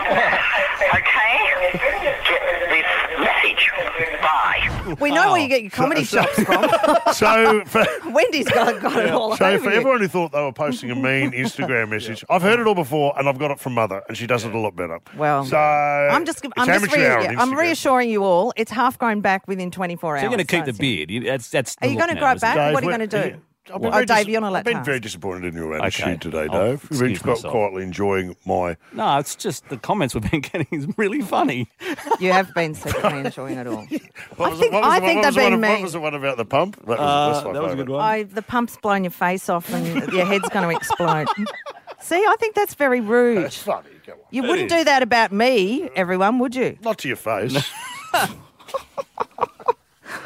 Okay? Get this message. Bye. We know where you get your comedy chops from. So for, Wendy's got, got it all so over for you. everyone who thought they were posting a mean Instagram message, I've heard it all before, and I've got it from Mother, and she does it a lot better. Well, so I'm just, it's I'm just amateur re- hour on yeah, I'm Instagram. reassuring you all. It's half grown back within twenty-four So hours. you're going to keep so the it's- beard. You- That's, that's Are the you look going to now, grow it isn't back? Dave, what are you we're- going to do? I've been Oh, very Dave, dis- you're not allowed I've been to ask. very disappointed in your attitude Okay. today, I'll Dave. You've excuse got myself. quietly enjoying my. No, it's just the comments we've been getting is really funny. You have been secretly enjoying it all. What I was think, the- what was I the- think what they've was the one been of- What mean. was the one about the pump? That was, Uh, that's my that was a favourite. good one. I, the pump's blown your face off and your head's going to explode. See, I think that's very rude. That's funny. Come on. You It wouldn't is. do that about me, everyone, would you? Not to your face.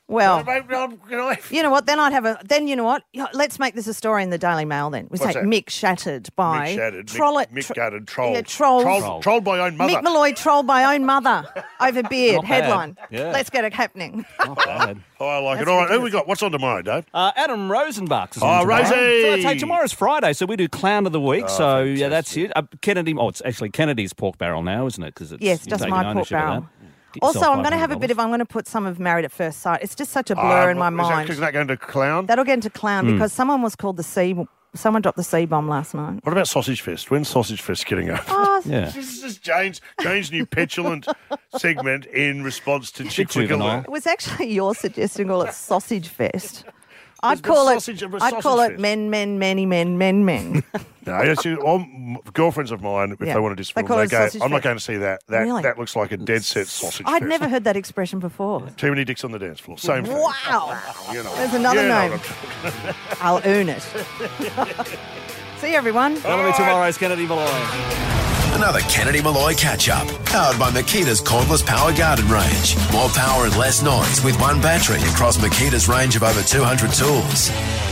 Well, Can I- you know what? Then I'd have a. Then you know what? Yeah, let's make this a story in the Daily Mail. Then we What's say that? Mick shattered by Mick shattered, troll Mick, it, Mick tro- gutted, trolled. Yeah, trolled. Trolled, trolled by own mother. Mick Malloy trolled by own mother over beard. Not bad. Headline. Yeah. Let's get it happening. Not bad. Oh, I like That's it. All right, who ridiculous. we got? What's on tomorrow, Dave? Uh, Adam Rosenbach is Oh, on tomorrow. Rosie! So I'd say tomorrow's Friday, so we do Clown of the Week. Oh, so yeah, that's it. Uh, Kennedy. Oh, it's actually Kennedy's pork barrel now, isn't it? Because it's Yes, you're just taking my pork ownership of barrel. that. Get Also, yourself I'm going to have a five hundred bit of. I'm going to put some of Married at First Sight. It's just such a blur Ah, in my is that- mind. Is that going to clown? That'll get into clown Hmm. because someone was called the C. Someone dropped the C bomb last night. What about Sausage Fest? When's Sausage Fest getting up? Oh, Yeah. This is Jane's, Jane's new petulant segment in response to Chick Flick juvenile. Alert. It was actually your suggestion. Call it Sausage Fest. I'd It's the call it. sausage of a I'd call sausage it fest. men, men, many men, men, men. No, yes, you, all m- girlfriends of mine, if Yeah. they want to disfilm, They call they it go, Sausage I'm not Fest. going to see that. That Really? that looks like a dead set sausage I'd fest. never heard that expression before. Too many dicks on the dance floor. Same thing. Wow. You know. There's another You know name. what I'm- I'll earn it. See you, everyone. That'll be tomorrow's Kennedy Malloy. Another Kennedy Malloy catch-up, powered by Makita's cordless power garden range. More power and less noise with one battery across Makita's range of over two hundred tools.